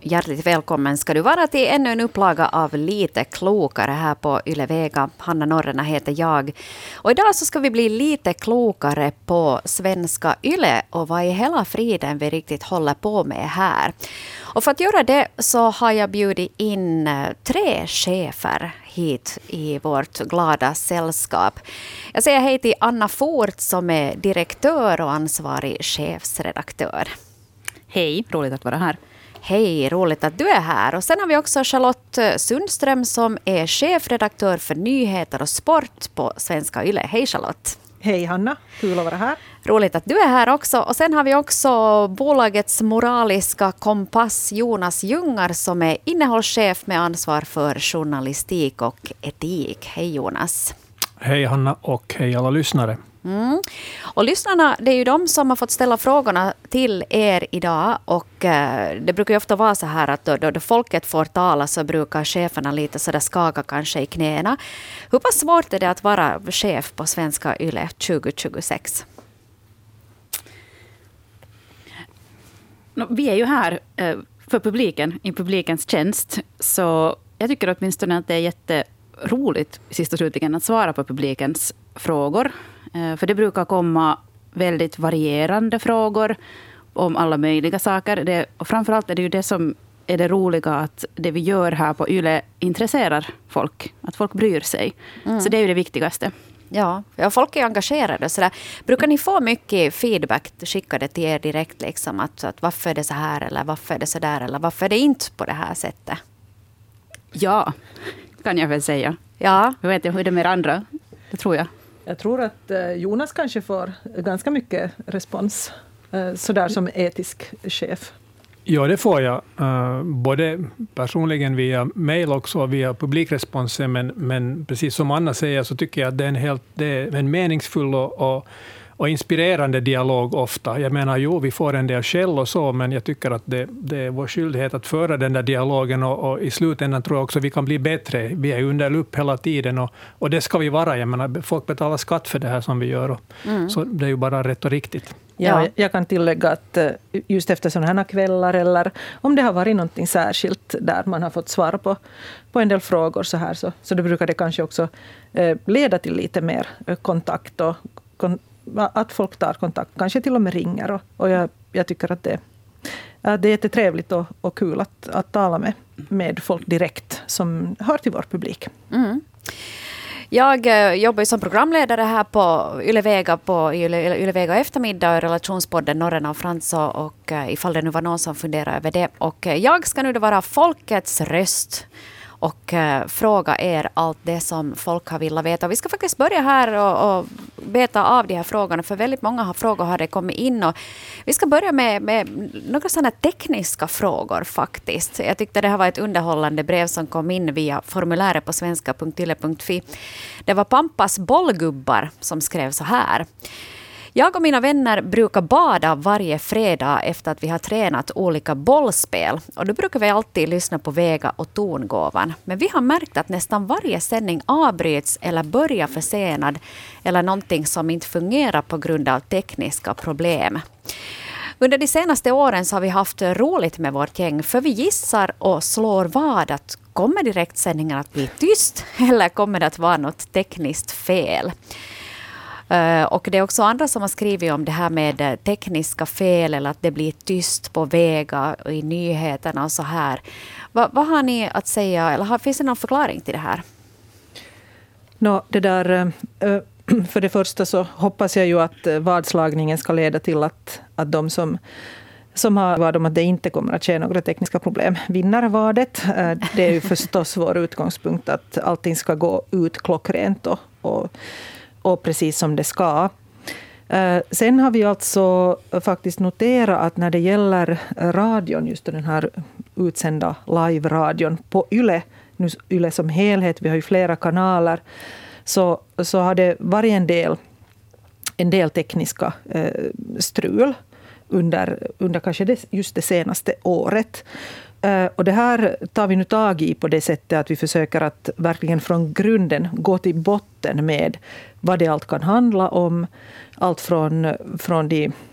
Hjärtligt välkommen ska du vara till ännu en upplaga av Lite klokare här på Yle Vega. Hanna Norrena heter jag. Och idag så ska vi bli lite klokare på svenska Yle och vad i hela friden vi riktigt håller på med här. Och för att göra det så har jag bjudit in 3 chefer hit i vårt glada sällskap. Jag säger hej till Anna Fort som är direktör och ansvarig chefsredaktör. Hej, roligt att vara här. Hej, roligt att du är här. Och sen har vi också Charlotte Sundström som är chefredaktör för nyheter och sport på Svenska Yle. Hej Charlotte. Hej Hanna, kul att vara här. Roligt att du är här också. Och sen har vi också bolagets moraliska kompass Jonas Jungar som är innehållschef med ansvar för journalistik och etik. Hej Jonas. Hej Hanna och hej alla lyssnare. Och lyssnarna, det är ju de som har fått ställa frågorna till er idag och det brukar ju ofta vara så här att då folket får tala så brukar cheferna lite så där skaka kanske i knäna. Hur pass svårt är det att vara chef på Svenska Yle 2026? Vi är ju här för publiken, i publikens tjänst, så jag tycker åtminstone att det är jätteroligt sist och slutligen att svara på publikens frågor. För det brukar komma väldigt varierande frågor om alla möjliga saker. Och framförallt är det ju det som är det roliga, att det vi gör här på Yle intresserar folk. Att folk bryr sig. Så det är ju det viktigaste. Ja, folk är engagerade. Så där. Brukar ni få mycket feedback skickade till er direkt? Liksom, att varför är det så här eller varför är det så där eller varför är det inte på det här sättet? Ja, kan jag väl säga. Ja. Jag vet inte hur det är med andra, det tror jag. Jag tror att Jonas kanske får ganska mycket respons, sådär som etisk chef. Ja, det får jag. Både personligen via mejl och via publikresponser. Men precis som Anna säger så tycker jag att det är en meningsfull och inspirerande dialog ofta. Jag menar, vi får en del skäll och så, men jag tycker att det är vår skyldighet att föra den där dialogen och i slutändan tror jag också att vi kan bli bättre. Vi är under lupp hela tiden och det ska vi vara. Jag menar, folk betalar skatt för det här som vi gör. Så det är ju bara rätt och riktigt. Ja, jag kan tillägga att just efter sådana här kvällar eller om det har varit något särskilt där man har fått svara på en del frågor så det brukar det kanske också leda till lite mer kontakt och att folk tar kontakt, kanske till och med ringer. Och jag tycker att det är jättetrevligt och kul att tala med folk direkt som hör till vår publik. Jag jobbar ju som programledare här på Yle Vega, på Yle Vega eftermiddag och relationspodden Norrena och Frans och ifall det nu var någon som funderar över det. Och jag ska nu då vara folkets röst och fråga er allt det som folk har velat veta. Vi ska faktiskt börja här och beta av de här frågorna, för väldigt många frågor har det kommit in. Och vi ska börja med några sådana tekniska frågor faktiskt. Jag tyckte det här var ett underhållande brev som kom in via formuläret på svenska.yle.fi. Det var Pampas bollgubbar som skrev så här. Jag och mina vänner brukar bada varje fredag efter att vi har tränat olika bollspel. Och då brukar vi alltid lyssna på Vega och Tongåvan. Men vi har märkt att nästan varje sändning avbryts eller börjar försenad. Eller någonting som inte fungerar på grund av tekniska problem. Under de senaste åren så har vi haft roligt med vårt gäng. För vi gissar och slår vad att kommer direktsändningen att bli tyst? Eller kommer det att vara något tekniskt fel? Och det är också andra som har skrivit om det här med tekniska fel eller att det blir tyst på Vega i nyheterna och så här. Vad har ni att säga, eller finns det någon förklaring till det här? Det där, för det första så hoppas jag ju att vadslagningen ska leda till att de som har vad om att det inte kommer att ske några tekniska problem vinner vadet. Det är ju förstås vår utgångspunkt att allting ska gå ut klockrent och precis som det ska. Sen har vi alltså faktiskt noterat att när det gäller radion, just den här utsända live-radion på Yle som helhet, vi har ju flera kanaler, så har det varit en del tekniska strul under kanske just det senaste året. Och det här tar vi nu tag i på det sättet att vi försöker att verkligen från grunden gå till botten med vad det allt kan handla om. Allt från de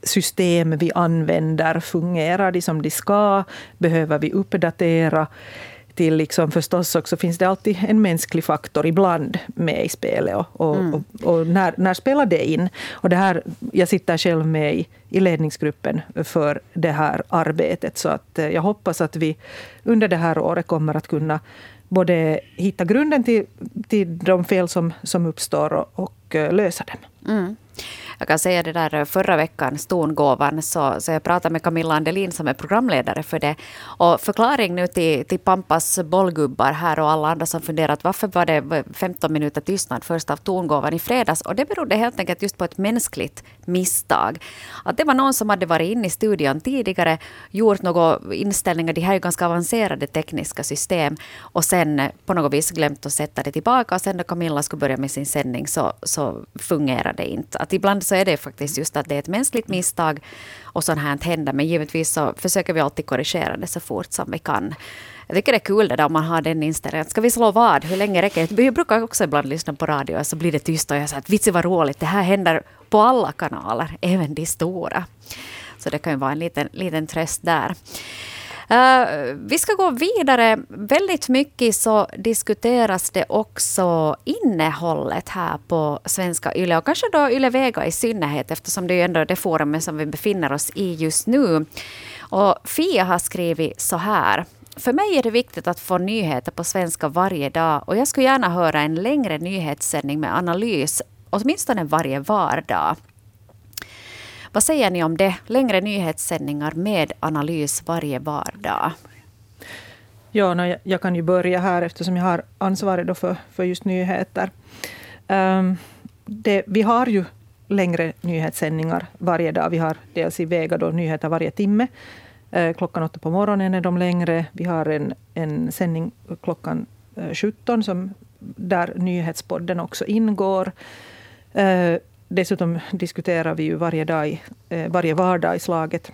system vi använder, fungerar de som de ska? Behöver vi uppdatera? Till liksom förstås också finns det alltid en mänsklig faktor ibland med i spelet. Och när spelar det in? Och det här, jag sitter själv med i ledningsgruppen för det här arbetet. Så att jag hoppas att vi under det här året kommer att kunna både hitta grunden till de fel som uppstår och lösa dem. Mm. Jag kan säga det där förra veckans tongåvan så jag pratade med Camilla Andelin som är programledare för det. Och förklaring nu till Pampas bollgubbar här och alla andra som funderat varför var det 15 minuter tystnad först av tongåvan i fredags. Och det berodde helt enkelt just på ett mänskligt misstag. Att det var någon som hade varit inne i studion tidigare, gjort några inställningar, de här är ju ganska avancerade tekniska system och sen på något vis glömt att sätta det tillbaka och sen då Camilla skulle börja med sin sändning så fungerade det inte. Att ibland så är det faktiskt just att det är ett mänskligt misstag och sånt här händer. Men givetvis så försöker vi alltid korrigera det så fort som vi kan. Jag tycker det är kul det där om man har den inställningen. Ska vi slå vad? Hur länge räcker det? Jag brukar också ibland lyssna på radio och så blir det tyst och jag säger att vitsi vad roligt. Det här händer på alla kanaler, även de stora. Så det kan ju vara en liten tröst där. Vi ska gå vidare. Väldigt mycket så diskuteras det också innehållet här på Svenska Yle och kanske då Yle Vega i synnerhet eftersom det är ändå det forumet som vi befinner oss i just nu. Och Fia har skrivit så här. För mig är det viktigt att få nyheter på svenska varje dag och jag skulle gärna höra en längre nyhetssändning med analys åtminstone varje vardag. Vad säger ni om det? Längre nyhetssändningar med analys varje vardag. Ja, jag kan ju börja här eftersom jag har ansvaret då för just nyheter. Vi har ju längre nyhetssändningar varje dag. Vi har dels i Vega då nyheter varje timme. Klockan 8 på morgonen är de längre. Vi har en sändning klockan 17 där nyhetspodden också ingår. Dessutom diskuterar vi ju varje vardag i slaget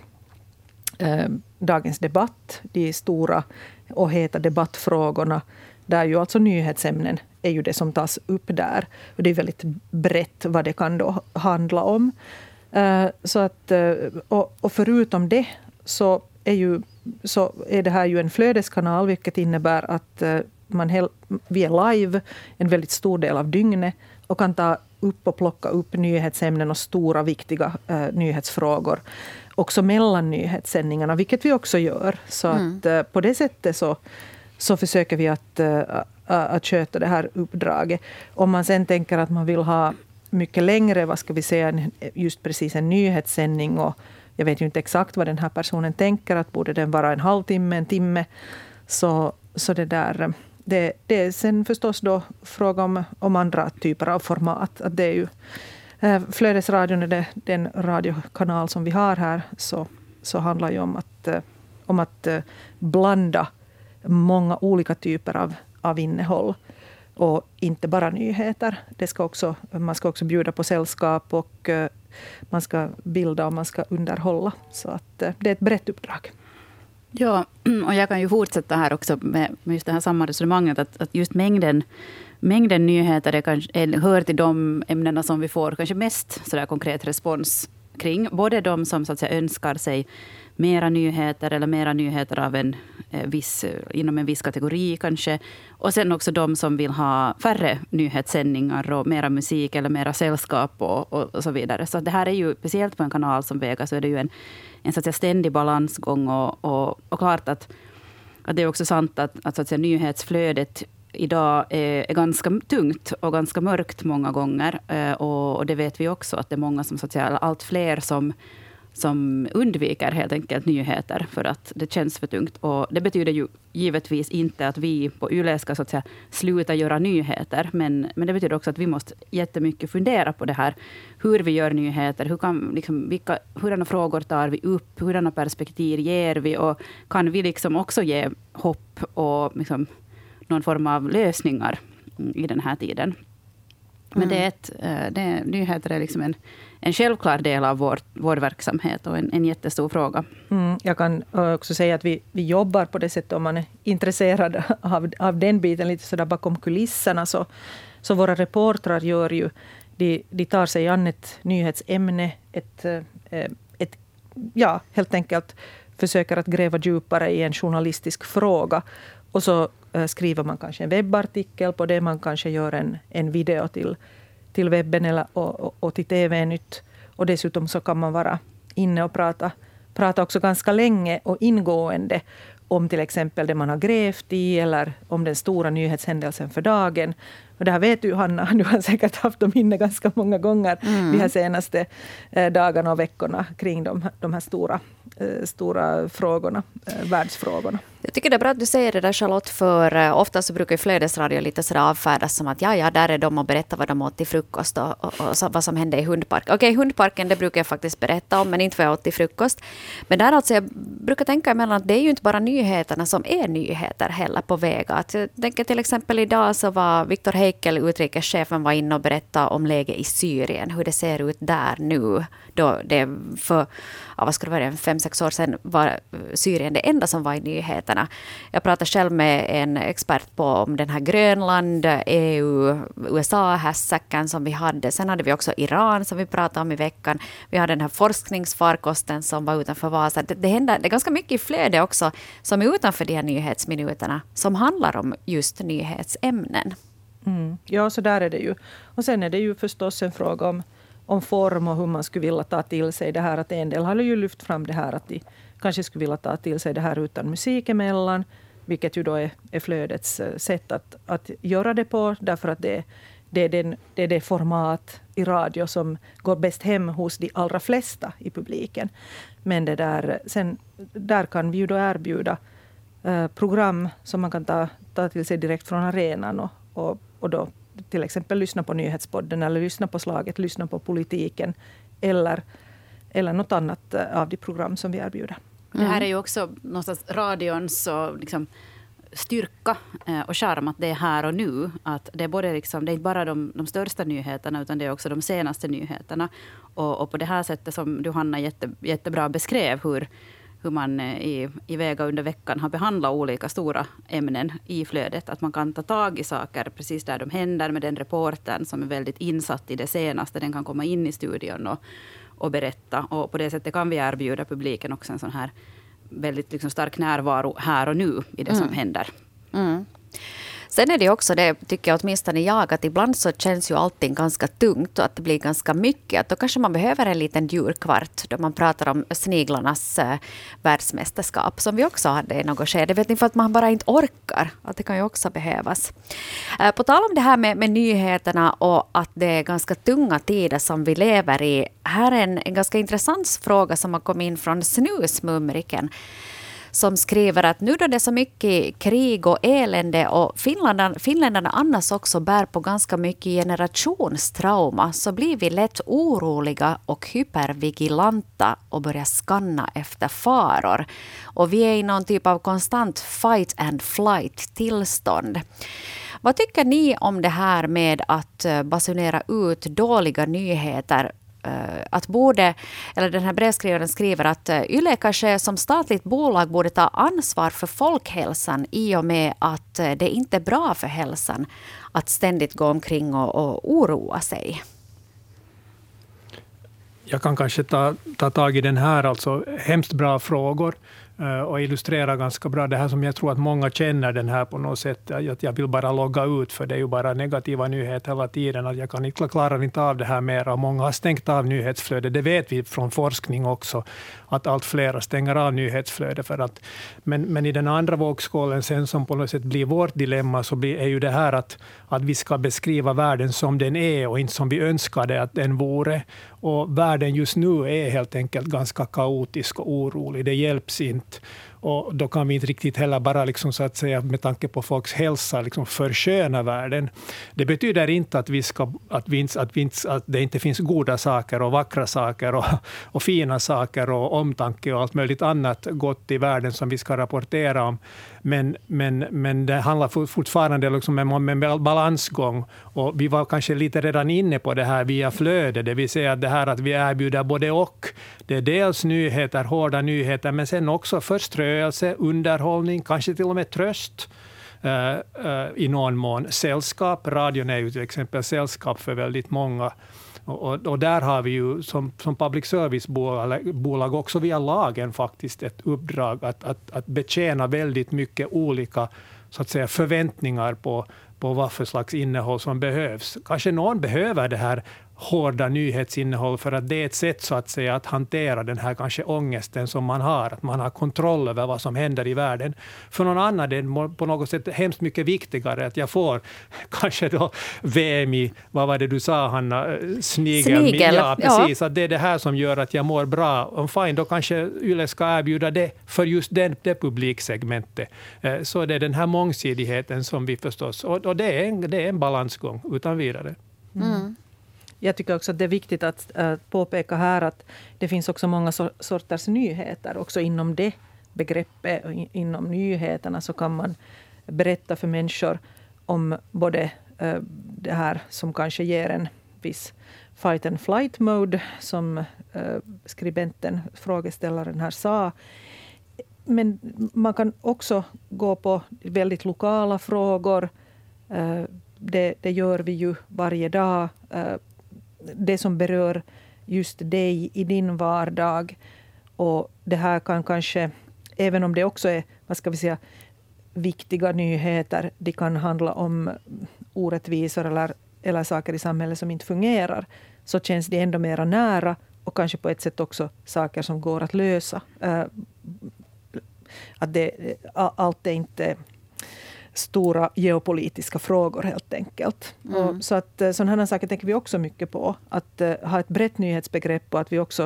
dagens debatt, de stora och heta debattfrågorna, där ju alltså nyhetsämnen är ju det som tas upp där. Och det är väldigt brett vad det kan då handla om. Så att, och förutom det så är det här ju en flödeskanal, vilket innebär att vi är live en väldigt stor del av dygnet och kan ta upp och plocka upp nyhetsämnen och stora viktiga nyhetsfrågor också mellan nyhetssändningarna, vilket vi också gör. Så att på det sättet så försöker vi att sköta det här uppdraget. Om man sen tänker att man vill ha mycket längre, vad ska vi säga, just precis en nyhetssändning och jag vet ju inte exakt vad den här personen tänker, att borde den vara en halvtimme, en timme, så det där. Det är sen förstås då fråga om andra typer av format. Att det är ju, flödesradion är det, den radiokanal som vi har här, så handlar ju om att blanda många olika typer av innehåll och inte bara nyheter. Man ska också bjuda på sällskap och man ska bilda och man ska underhålla. Så att det är ett brett uppdrag. Ja, och jag kan ju fortsätta här också med just det här samma resonemanget att just mängden nyheter hör till de ämnena som vi får kanske mest sådär konkret respons kring. Både de som så att säga önskar sig mera nyheter eller mera nyheter av inom en viss kategori kanske. Och sen också de som vill ha färre nyhetssändningar och mera musik eller mera sällskap och så vidare. Så det här är ju, speciellt på en kanal som Vega, så är det ju en så att säga ständig balansgång och klart att det är också sant att så att säga nyhetsflödet idag är ganska tungt och ganska mörkt många gånger. Och det vet vi också att det är många som så att säga, allt fler som undviker helt enkelt nyheter för att det känns för tungt. Och det betyder ju givetvis inte att vi på Yle ska så att säga sluta göra nyheter, men det betyder också att vi måste jättemycket fundera på det här. Hur vi gör nyheter, hurdana frågor tar vi upp, hurdana perspektiv ger vi och kan vi liksom också ge hopp och liksom någon form av lösningar i den här tiden. Men nyheter är liksom en självklar del av vår verksamhet och en jättestor fråga. Jag kan också säga att vi jobbar på det sättet, om man är intresserad av den biten lite sådär bakom kulisserna, så våra reportrar gör ju de tar sig an ett nyhetsämne, helt enkelt försöker att gräva djupare i en journalistisk fråga. Och så skriver man kanske en webbartikel på det, man kanske gör en video till webben och till TV-nytt. Och dessutom så kan man vara inne och prata också ganska länge och ingående om till exempel det man har grävt i eller om den stora nyhetshändelsen för dagen. Och det här vet du, Hanna, du har säkert haft dem inne ganska många gånger de här senaste dagarna och veckorna kring de här stora frågorna, världsfrågorna. Jag tycker det är bra att du säger det där, Charlotte, för ofta så brukar ju flödesradio lite sådär avfärdas som att ja, där är de och berättar vad de åt till frukost och vad som hände i hundparken. Okej, hundparken, det brukar jag faktiskt berätta om, men inte vad jag åt till frukost. Men där alltså, jag brukar tänka emellan att det är ju inte bara nyheterna som är nyheter heller på Vega. Att jag tänker till exempel idag så var Viktor Heikel, utrikeschefen, var inne och berättade om läget i Syrien, hur det ser ut där nu. Då det för 5-6 år sedan var Syrien det enda som var i nyheterna. Jag pratade själv med en expert om den här Grönland, EU, USA-hässäcken som vi hade. Sen hade vi också Iran som vi pratade om i veckan. Vi hade den här forskningsfarkosten som var utanför Vasa. Det är ganska mycket i flöde också som är utanför de här nyhetsminuterna som handlar om just nyhetsämnen. Ja, så där är det ju. Och sen är det ju förstås en fråga om form och hur man skulle vilja ta till sig det här. Att en del har ju lyft fram det här att de kanske skulle vilja ta till sig det här utan musik emellan. Vilket ju då är flödets sätt att göra det på. Därför att det är det format i radio som går bäst hem hos de allra flesta i publiken. Men där kan vi ju då erbjuda program som man kan ta till sig direkt från arenan och då till exempel lyssna på nyhetspodden eller lyssna på slaget, lyssna på politiken eller något annat av de program som vi erbjuder. Det här är ju också någonstans radions och liksom styrka och charm att det är här och nu. Att det är både liksom, det är inte bara de största nyheterna utan det är också de senaste nyheterna. Och på det här sättet som du, Hanna, jättebra beskrev hur man i Vega under veckan har behandlat olika stora ämnen i flödet. Att man kan ta tag i saker precis där de händer med den reportern som är väldigt insatt i det senaste. Den kan komma in i studion och berätta. Och på det sättet kan vi erbjuda publiken också en sån här väldigt liksom stark närvaro här och nu i det som händer. Mm. Sen är det också det, tycker jag åtminstone jag, att ibland så känns ju allting ganska tungt och att det blir ganska mycket. Att då kanske man behöver en liten djurkvart då man pratar om sniglarnas världsmästerskap som vi också hade i något skede. Vet ni, för att man bara inte orkar. Att det kan ju också behövas. På tal om det här med nyheterna och att det är ganska tunga tider som vi lever i. Här är en ganska intressant fråga som har kommit in från Snusmumriken. Som skriver att nu då det är så mycket krig och elände och finländarna annars också bär på ganska mycket generationstrauma så blir vi lätt oroliga och hypervigilanta och börjar skanna efter faror. Och vi är i någon typ av konstant fight and flight tillstånd. Vad tycker ni om det här med att basunera ut dåliga nyheter? Att den här brevskrivaren skriver att Yle kanske som statligt bolag borde ta ansvar för folkhälsan i och med att det inte är bra för hälsan att ständigt gå omkring och oroa sig. Jag kan kanske ta tag i den här, alltså hemskt bra frågor och illustrera ganska bra det här som jag tror att många känner den här på något sätt. Att jag vill bara logga ut för det är ju bara negativa nyheter hela tiden. Att jag klarar inte av det här mer och många har stängt av nyhetsflödet. Det vet vi från forskning också att allt fler stänger av nyhetsflödet. Men i den andra vågskålen sen som på något sätt blir vårt dilemma så är ju det här att vi ska beskriva världen som den är och inte som vi önskade att den vore. Och världen just nu är helt enkelt ganska kaotisk och orolig. Det hjälps inte. Och då kan vi inte riktigt heller bara liksom, så att säga, med tanke på folks hälsa liksom, försköna världen. Det betyder inte att att det inte finns goda saker och vackra saker och fina saker och omtanke och allt möjligt annat gott i världen som vi ska rapportera om. Men det handlar fortfarande liksom om en balansgång. Och vi var kanske lite redan inne på det här via flöde. Det vill säga det här att vi erbjuder både och. Det är dels nyheter, hårda nyheter, men sen också förströelse, underhållning, kanske till och med tröst. i någon mån sällskap. Radion är ju till exempel sällskap för väldigt många. Och där har vi ju som public service-bolag också via lagen faktiskt ett uppdrag att betjäna väldigt mycket olika så att säga, förväntningar på vad för slags innehåll som behövs. Kanske någon behöver det här hårda nyhetsinnehåll för att det är ett sätt så att säga att hantera den här kanske ångesten som man har, att man har kontroll över vad som händer i världen. För någon annan det är på något sätt hemskt mycket viktigare att jag får kanske då VM i, vad var det du sa Hanna, snigel. Ja, precis, ja. Att det är det här som gör att jag mår bra. Och fine, då kanske Yle ska erbjuda det för just det publiksegmentet. Så det är den här mångsidigheten som vi förstås, och det är en balansgång utan vidare. Mm. Jag tycker också att det är viktigt att påpeka här att det finns också många sorters nyheter. Också inom det begreppet, inom nyheterna, så kan man berätta för människor om både det här som kanske ger en viss fight and flight mode, som skribenten, frågeställaren här sa. Men man kan också gå på väldigt lokala frågor. Det gör vi ju varje dag. Det som berör just dig i din vardag. Och det här kan kanske, även om det också är, vad ska vi säga, viktiga nyheter, det kan handla om orättvisor eller saker i samhället som inte fungerar, så känns det ändå mera nära och kanske på ett sätt också saker som går att lösa. Att allt är inte stora geopolitiska frågor helt enkelt. Och så att sådana här saker tänker vi också mycket på. Att ha ett brett nyhetsbegrepp och att vi också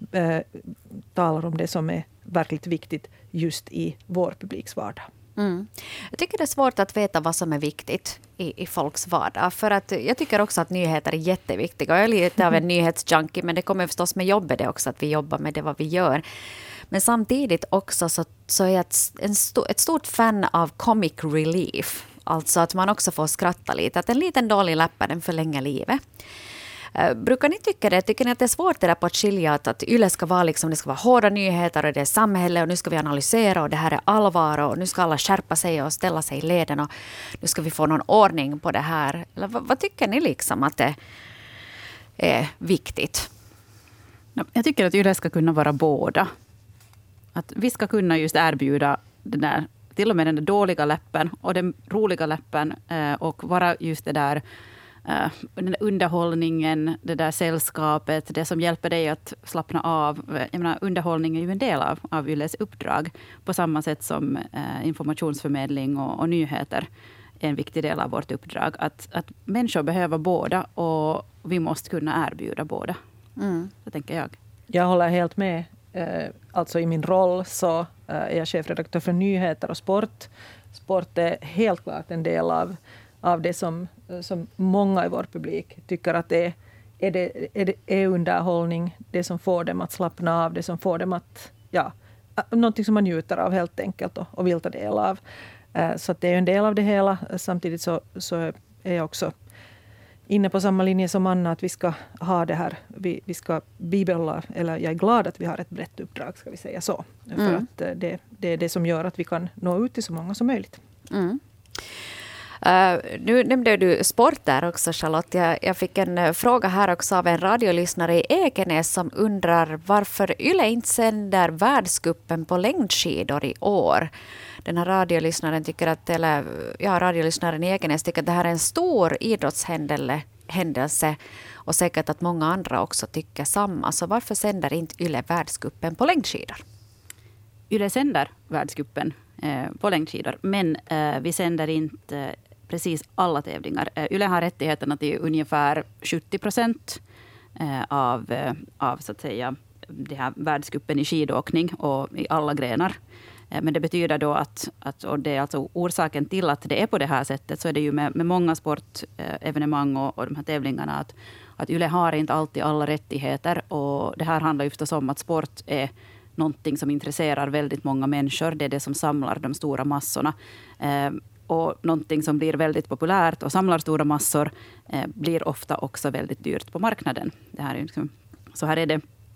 talar om det som är verkligt viktigt just i vår publiks vardag. Mm. Jag tycker det är svårt att veta vad som är viktigt i folks vardag. För att jag tycker också att nyheter är jätteviktiga. Jag är lite av en nyhetsjunkie, men det kommer förstås med jobbet det också, att vi jobbar med det vad vi gör. Men samtidigt också så är jag ett stort fan av comic relief. Alltså att man också får skratta lite. Att en liten dålig läppa, den förlänger livet. Brukar ni tycka det? Tycker ni att det är svårt det där på att skilja att Yle ska vara liksom, det ska vara hårda nyheter och det är samhälle och nu ska vi analysera och det här är allvar och nu ska alla skärpa sig och ställa sig i leden och nu ska vi få någon ordning på det här? Eller vad tycker ni liksom att det är viktigt? Jag tycker att Yle ska kunna vara båda. Att vi ska kunna just erbjuda den där, till och med den där dåliga läppen och den roliga läppen och vara just det där, den där underhållningen, det där sällskapet, det som hjälper dig att slappna av. Jag menar, underhållning är ju en del av Yles uppdrag på samma sätt som informationsförmedling och nyheter är en viktig del av vårt uppdrag. Att människor behöver båda och vi måste kunna erbjuda båda. Det tänker jag. Jag håller helt med. Alltså i min roll så är jag chefredaktör för nyheter och sport. Sport är helt klart en del av det som många i vår publik tycker att det är underhållning. Det som får dem att slappna av, det som får dem att, någonting som man njuter av helt enkelt och vill ta del av. Så att det är en del av det hela. Samtidigt så är jag också inne på samma linje som Anna, att vi ska ha det här, vi ska bibehålla, eller jag är glad att vi har ett brett uppdrag, ska vi säga så. För att det är det som gör att vi kan nå ut till så många som möjligt. Nu nämnde du sport där också, Charlotte. Jag fick en fråga här också av en radiolyssnare i Ekenäs som undrar varför Yle inte sänder världscupen på längdskidor i år. Den här radiolyssnaren radiolyssnaren i Ekenäs tycker att det här är en stor idrottshändelse och säkert att många andra också tycker samma. Så varför sänder inte Yle världscupen på längdskidor? Yle sänder världscupen på längdskidor, men vi sänder inte precis alla tävlingar. Yle har rättigheterna till ungefär 70% av så att säga det här världscupen i skidåkning och i alla grenar. Men det betyder då att och det är alltså orsaken till att det är på det här sättet, så är det ju med många sportevenemang och de här tävlingarna att Yle har inte alltid alla rättigheter, och det här handlar ju förstås om att sport är någonting som intresserar väldigt många människor. Det är det som samlar de stora massorna. Och någonting som blir väldigt populärt och samlar stora massor blir ofta också väldigt dyrt på marknaden. Det här är liksom, så här är det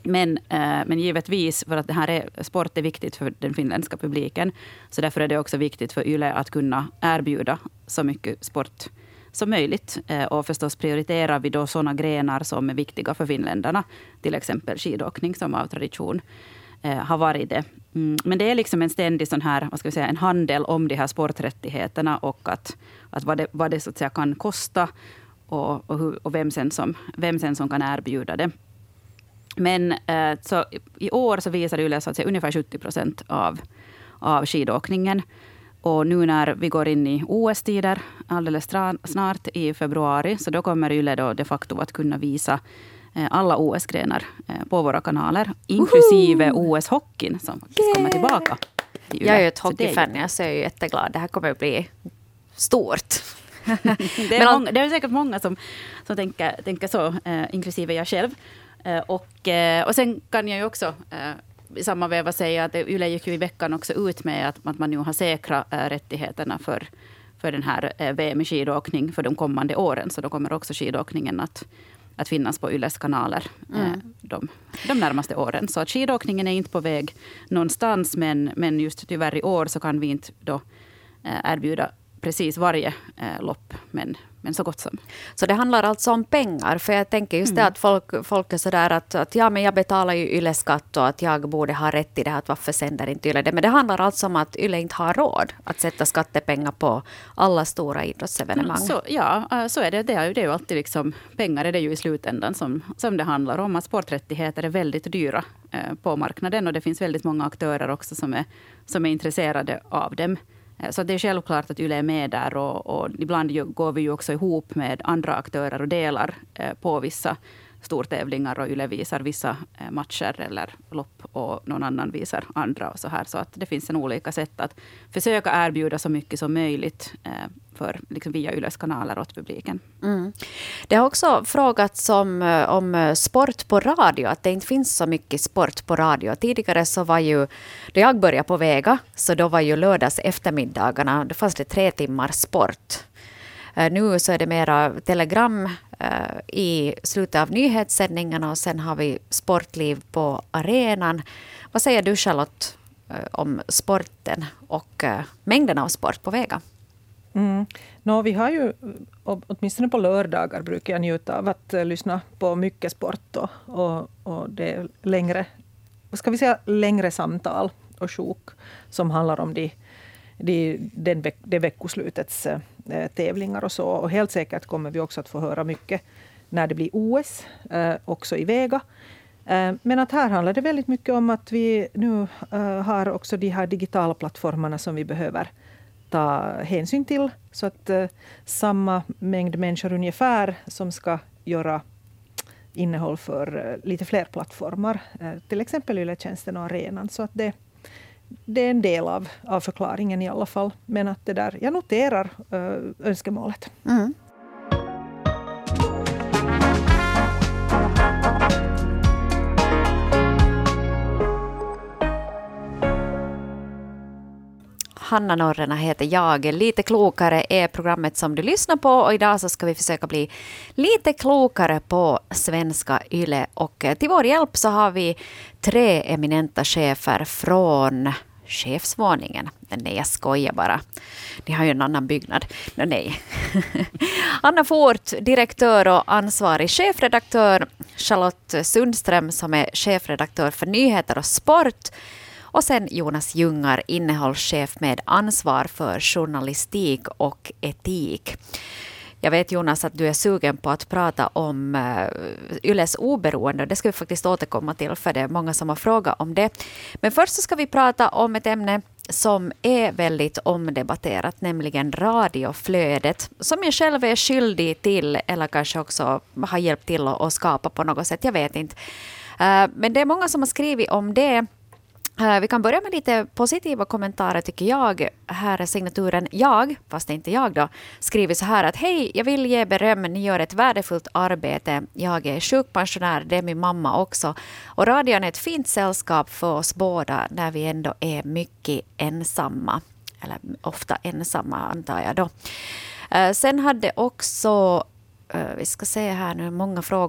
Men givetvis, för att det här sport är viktigt för den finländska publiken, så därför är det också viktigt för Yle att kunna erbjuda så mycket sport som möjligt. Och förstås prioriterar vi då sådana grenar som är viktiga för finländarna, till exempel skidåkning som av tradition har varit det. Men det är liksom en ständig sån här, vad ska vi säga, en handel om de här sporträttigheterna och att vad det så att säga kan kosta och vem sen som kan erbjuda det. Men så i år så visar Yle så att säga ungefär 70% av skidåkningen. Och nu när vi går in i OS-tider alldeles snart i februari, så då kommer Yle då de facto att kunna visa alla OS-grenar på våra kanaler, inklusive OS-hockeyn som faktiskt kommer tillbaka. Jag är ju ett hockeyfan, så jag är ju jätteglad. Det här kommer att bli stort. Det är säkert många som tänker så, inklusive jag själv. Och sen kan jag ju också i samma veva säga att Yle gick ju i veckan också ut med att man nu har säkra rättigheterna för den här VM i skidåkning för de kommande åren. Så då kommer också skidåkningen att finnas på Yles kanaler de närmaste åren. Så att skidåkningen är inte på väg någonstans, men just tyvärr i år så kan vi inte då erbjuda precis varje lopp, men så gott som. Så det handlar alltså om pengar, för jag tänker just det att folk är sådär att ja, men jag betalar ju Yle-skatt och att jag borde ha rätt i det här, att varför sänder inte Yle det. Men det handlar alltså om att Yle inte har råd att sätta skattepengar på alla stora idrottsevenemang. Så är det. Det är ju alltid liksom, pengar är det ju i slutändan som det handlar om. Att sporträttigheter är väldigt dyra på marknaden och det finns väldigt många aktörer också som är intresserade av dem. Så det är självklart att Yle är med där och ibland går vi ju också ihop med andra aktörer och delar på vissa stortävlingar och Yle visar vissa matcher eller lopp och någon annan visar andra och så här. Så att det finns en olika sätt att försöka erbjuda så mycket som möjligt för liksom via Yles kanaler åt publiken. Det har också frågats om sport på radio, att det inte finns så mycket sport på radio. Tidigare så var ju, då jag började på Vega, så då var ju lördags eftermiddagarna, då fanns det 3 timmar sport. Nu så är det mera telegram i slutet av nyhetssändningarna och sen har vi sportliv på arenan. Vad säger du, Charlotte, om sporten och mängden av sport på Vega? Vi har ju, åtminstone på lördagar brukar jag njuta av att lyssna på mycket sport och det är längre samtal och sjok som handlar om det veckoslutets tävlingar och så. Och helt säkert kommer vi också att få höra mycket när det blir OS, också i Vega. Men att här handlar det väldigt mycket om att vi nu har också de här digitala plattformarna som vi behöver ta hänsyn till. Så att samma mängd människor ungefär som ska göra innehåll för lite fler plattformar. Till exempel Yle-tjänsten och arenan. Så att det är en del av förklaringen i alla fall. Men att jag noterar önskemålet. Hanna Norrena heter jag. Lite klokare är programmet som du lyssnar på. Och idag så ska vi försöka bli lite klokare på svenska Yle. Och till vår hjälp så har vi 3 eminenta chefer från chefsvåningen. Nej, jag skojar bara. Ni har ju en annan byggnad. Nej. Anna Fort, direktör och ansvarig chefredaktör. Charlotte Sundström som är chefredaktör för nyheter och sport. Och sen Jonas Jungar, innehållschef med ansvar för journalistik och etik. Jag vet, Jonas, att du är sugen på att prata om Yles oberoende. Det ska vi faktiskt återkomma till, för det är många som har frågat om det. Men först så ska vi prata om ett ämne som är väldigt omdebatterat, nämligen radioflödet, som jag själv är skyldig till eller kanske också har hjälpt till att skapa på något sätt. Jag vet inte. Men det är många som har skrivit om det. Vi kan börja med lite positiva kommentarer, tycker jag. Här är signaturen jag, fast inte jag då, skriver så här att hej, jag vill ge beröm, ni gör ett värdefullt arbete. Jag är sjukpensionär, det är min mamma också. Och radion är ett fint sällskap för oss båda när vi ändå är mycket ensamma. Eller ofta ensamma, antar jag då. Sen hade också, vi ska se här nu, många frågor.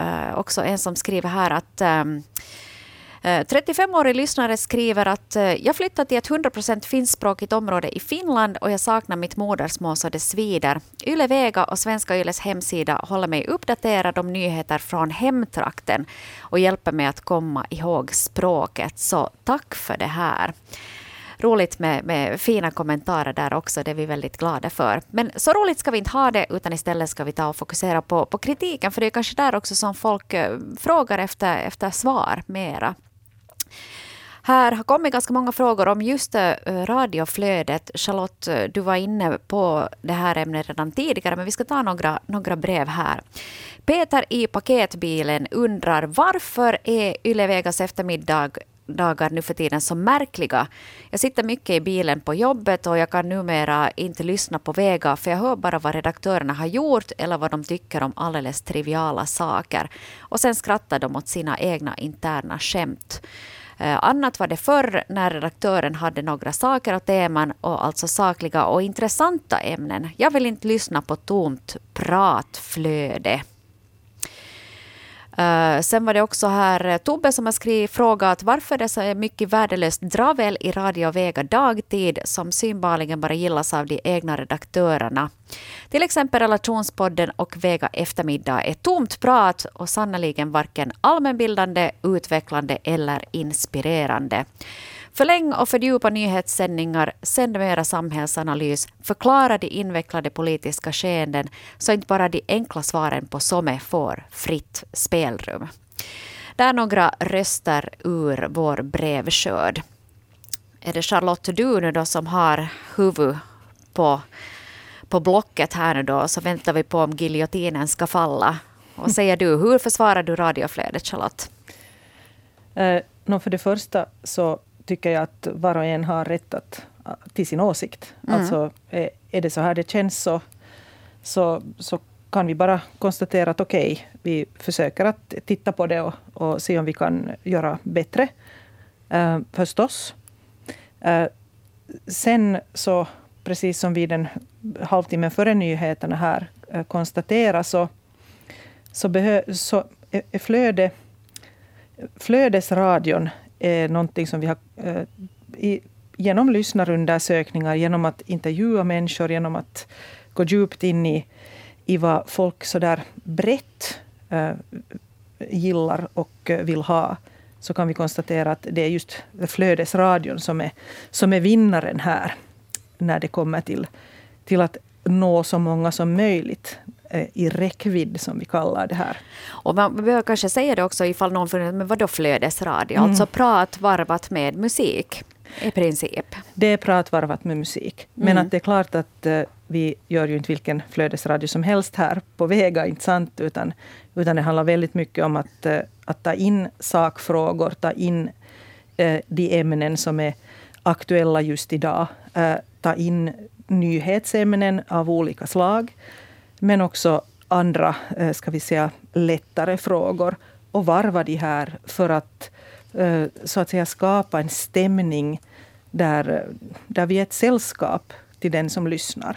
också en som skriver här att 35-årig lyssnare skriver att jag flyttat till ett 100% finskspråkigt område i Finland och jag saknar mitt modersmål så det svider. Yle Vega och Svenska Yles hemsida håller mig uppdaterad om nyheter från hemtrakten och hjälper mig att komma ihåg språket. Så tack för det här. Roligt med fina kommentarer där också, det är vi väldigt glada för. Men så roligt ska vi inte ha det, utan istället ska vi ta och fokusera på kritiken, för det är kanske där också som folk frågar efter svar mera. Här har kommit ganska många frågor om just radioflödet. Charlotte, du var inne på det här ämnet redan tidigare, men vi ska ta några brev här. Peter i paketbilen undrar varför är Yle Vegas eftermiddagar nu för tiden så märkliga. Jag sitter mycket i bilen på jobbet och jag kan numera inte lyssna på Vega för jag hör bara vad redaktörerna har gjort eller vad de tycker om alldeles triviala saker. Och sen skrattar de åt sina egna interna skämt. Annat var det förr när redaktören hade några saker och teman och alltså sakliga och intressanta ämnen. Jag vill inte lyssna på tomt pratflöde. Sen var det också här Tobbe som har frågat varför det är så mycket värdelöst dravel i Radio Vega dagtid som synbarligen bara gillas av de egna redaktörerna. Till exempel Relationspodden och Vega eftermiddag är tomt prat och sannoliken varken allmänbildande, utvecklande eller inspirerande. Förläng och fördjupa nyhetssändningar, sänd mera samhällsanalys, förklara de invecklade politiska skeenden så inte bara de enkla svaren på SOME får fritt spelrum. Det är några röster ur vår brevskörd. Är det Charlotte du nu då som har huvud på blocket här nu då, så väntar vi på om giljotinen ska falla. Och säger du, hur försvarar du radioflödet, Charlotte? För det första så tycker jag att var och en har rätt till sin åsikt. Alltså är det så här det känns så kan vi bara konstatera att okej, vi försöker att titta på det och se om vi kan göra bättre. Förstås. Sen så, precis som vid den halvtimmen före nyheterna här konstaterar så är flödesradion är någonting som vi har genom lyssnarundersökningar, genom att intervjua människor, genom att gå djupt in i vad folk så där brett gillar och vill ha, så kan vi konstatera att det är just flödesradion som är vinnaren här när det kommer till att nå så många som möjligt i räckvidd, som vi kallar det här. Och man behöver kanske säga det också ifall någon funderar, men vadå flödesradio? Alltså prat varvat med musik i princip. Det är prat varvat med musik. Men att det är klart att vi gör ju inte vilken flödesradio som helst här på Vega, inte sant? Utan det handlar väldigt mycket om att ta in sakfrågor, ta in de ämnen som är aktuella just idag. Ta in nyhetsämnen av olika slag. Men också andra, ska vi säga, lättare frågor. Och varva de här för att så att säga skapa en stämning där vi är ett sällskap till den som lyssnar.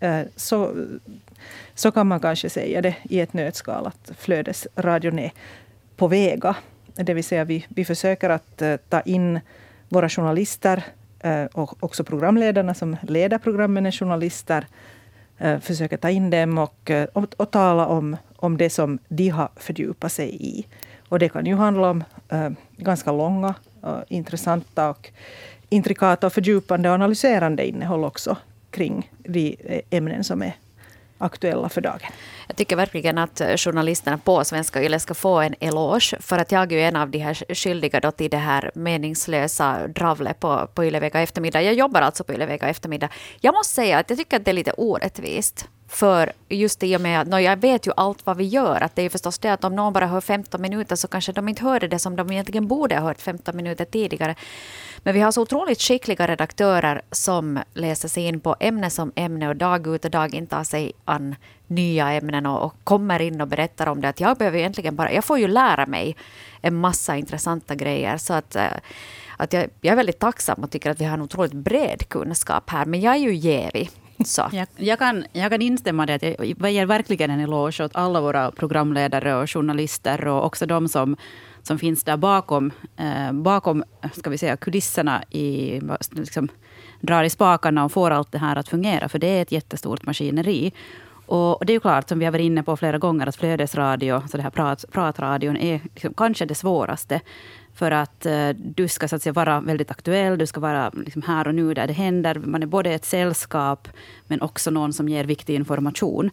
Så kan man kanske säga det i ett nötskal, att flödesradion är på Vega. Det vill säga vi försöker att ta in våra journalister och också programledarna som leder programmen är journalister. Försöker ta in dem och tala om det som de har fördjupat sig i. Och det kan ju handla om ganska långa, intressanta och intrikata och fördjupande och analyserande innehåll också kring de ämnen som är aktuella för dagen. Jag tycker verkligen att journalisterna på Svenska Yle ska få en eloge, för att jag är en av de här skyldiga då till det här meningslösa dravlet på Yle Vega eftermiddag. Jag jobbar alltså på Yle Vega eftermiddag. Jag måste säga att jag tycker att det är lite orättvist. För just i och med att jag vet ju allt vad vi gör. Att det är förstås det att om någon bara hör 15 minuter så kanske de inte hörde det som de egentligen borde ha hört 15 minuter tidigare. Men vi har så otroligt skickliga redaktörer som läser sig in på ämne som ämne och dag ut och dag in tar sig an nya ämnen och kommer in och berättar om det. Att jag behöver egentligen jag får ju lära mig en massa intressanta grejer. Så att jag är väldigt tacksam och tycker att vi har en otroligt bred kunskap här. Men jag är ju jävig. Så. Jag kan instämma i det. Jag ger verkligen en eloge åt alla våra programledare och journalister och också de som finns där bakom ska vi säga, kulisserna, liksom, drar i spakarna och får allt det här att fungera. För det är ett jättestort maskineri. Och det är ju klart, som vi har varit inne på flera gånger, att flödesradio, så det här pratradion, är liksom kanske det svåraste. För att du ska så att säga vara väldigt aktuell, du ska vara liksom här och nu där det händer. Man är både ett sällskap, men också någon som ger viktig information.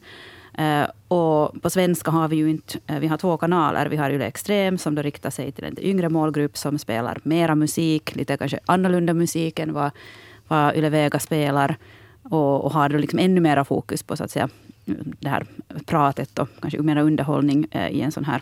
Och på svenska har vi ju inte, vi har 2 kanaler. Vi har Yle Extrem som då riktar sig till en yngre målgrupp som spelar mera musik, lite kanske annorlunda musik än vad Yle Vega spelar. Och har då liksom ännu mera fokus på så att säga det här pratet och kanske mera underhållning i en sån här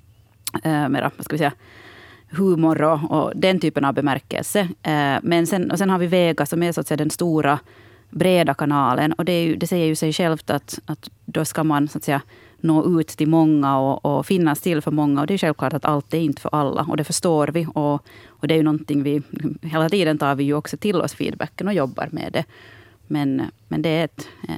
mera, vad ska vi säga, humor och den typen av bemärkelse. Men sen har vi Vega som är så att säga den stora breda kanalen. Och det säger ju sig självt att då ska man så att säga nå ut till många och finnas till för många. Och det är självklart att allt är inte för alla. Och det förstår vi. Och det är ju någonting vi hela tiden tar vi ju också till oss feedbacken och jobbar med det. Men det är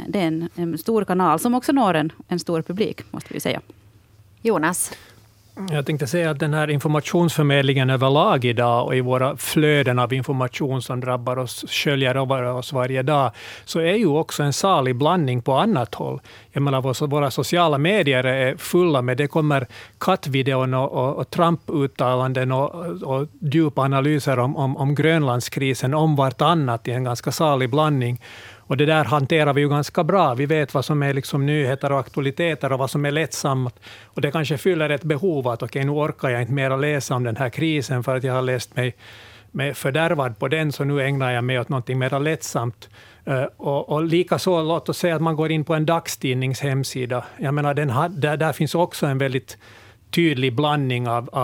en stor kanal som också når en stor publik, måste vi säga. Jonas? Jag tänkte säga att den här informationsförmedlingen överlag idag och i våra flöden av information som drabbar oss, sköljer över oss varje dag, så är ju också en salig blandning på annat håll. Jag menar, våra sociala medier är fulla med, det kommer kattvideon och Trump-uttalanden och djupa analyser om Grönlandskrisen om vartannat i en ganska salig blandning. Och det där hanterar vi ju ganska bra. Vi vet vad som är liksom nyheter och aktualiteter och vad som är lättsamt. Och det kanske fyller ett behov att okej, nu orkar jag inte mer läsa om den här krisen för att jag har läst mig fördärvad på den, så nu ägnar jag mig åt något mer lättsamt. Och likaså, låt oss säga att man går in på en dagstidnings hemsida. Jag menar, där finns också en väldigt tydlig blandning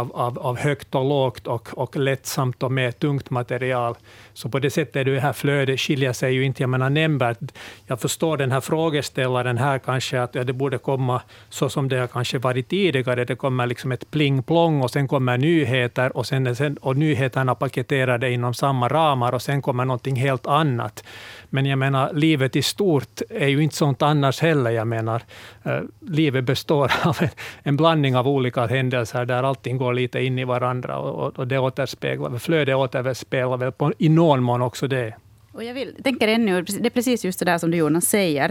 av högt och lågt och lättsamt och med tungt material. Så på det sättet är det här flödet skiljer sig ju inte, jag menar, nämnvärt. Jag förstår den här frågeställaren här kanske att det borde komma så som det har kanske varit tidigare. Det kommer liksom ett pling-plong och sen kommer nyheter och nyheterna paketerade inom samma ramar och sen kommer någonting helt annat. Men jag menar, livet i stort är ju inte sånt annars heller. Jag menar, livet består av en blandning av olika händelser där allting går lite in i varandra och det återspeglar, flödet återspeglar väl i någon mån också det. Och jag tänker ännu, det är precis just det där som du, Jonas, säger,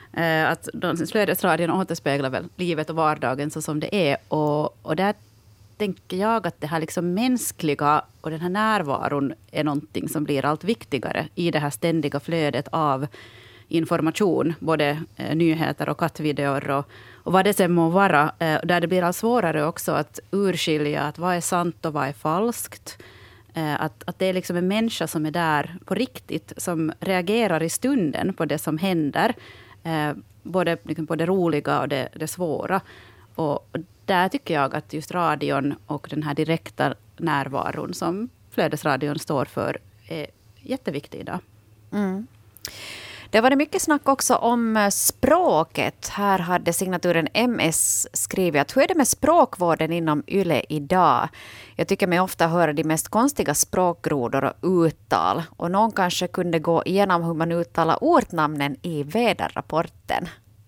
att flödesradion återspeglar väl livet och vardagen så som det är, och där tänker jag att det här liksom mänskliga och den här närvaron är någonting som blir allt viktigare i det här ständiga flödet av information, både nyheter och kattvideor och vad det sen må vara, där det blir allt svårare också att urskilja att vad är sant och vad är falskt. Att det är liksom en människa som är där på riktigt, som reagerar i stunden på det som händer, både liksom på det roliga och det svåra. Och där tycker jag att just radion och den här direkta närvaron som flödesradion står för är jätteviktig idag. Mm. Det var det mycket snack också om språket. Här hade signaturen MS skrivit att hur är det med språkvården inom Yle idag? Jag tycker mig ofta höra de mest konstiga språkgrodor och uttal. Och någon kanske kunde gå igenom hur man uttalar ortnamnen i väderrapporten.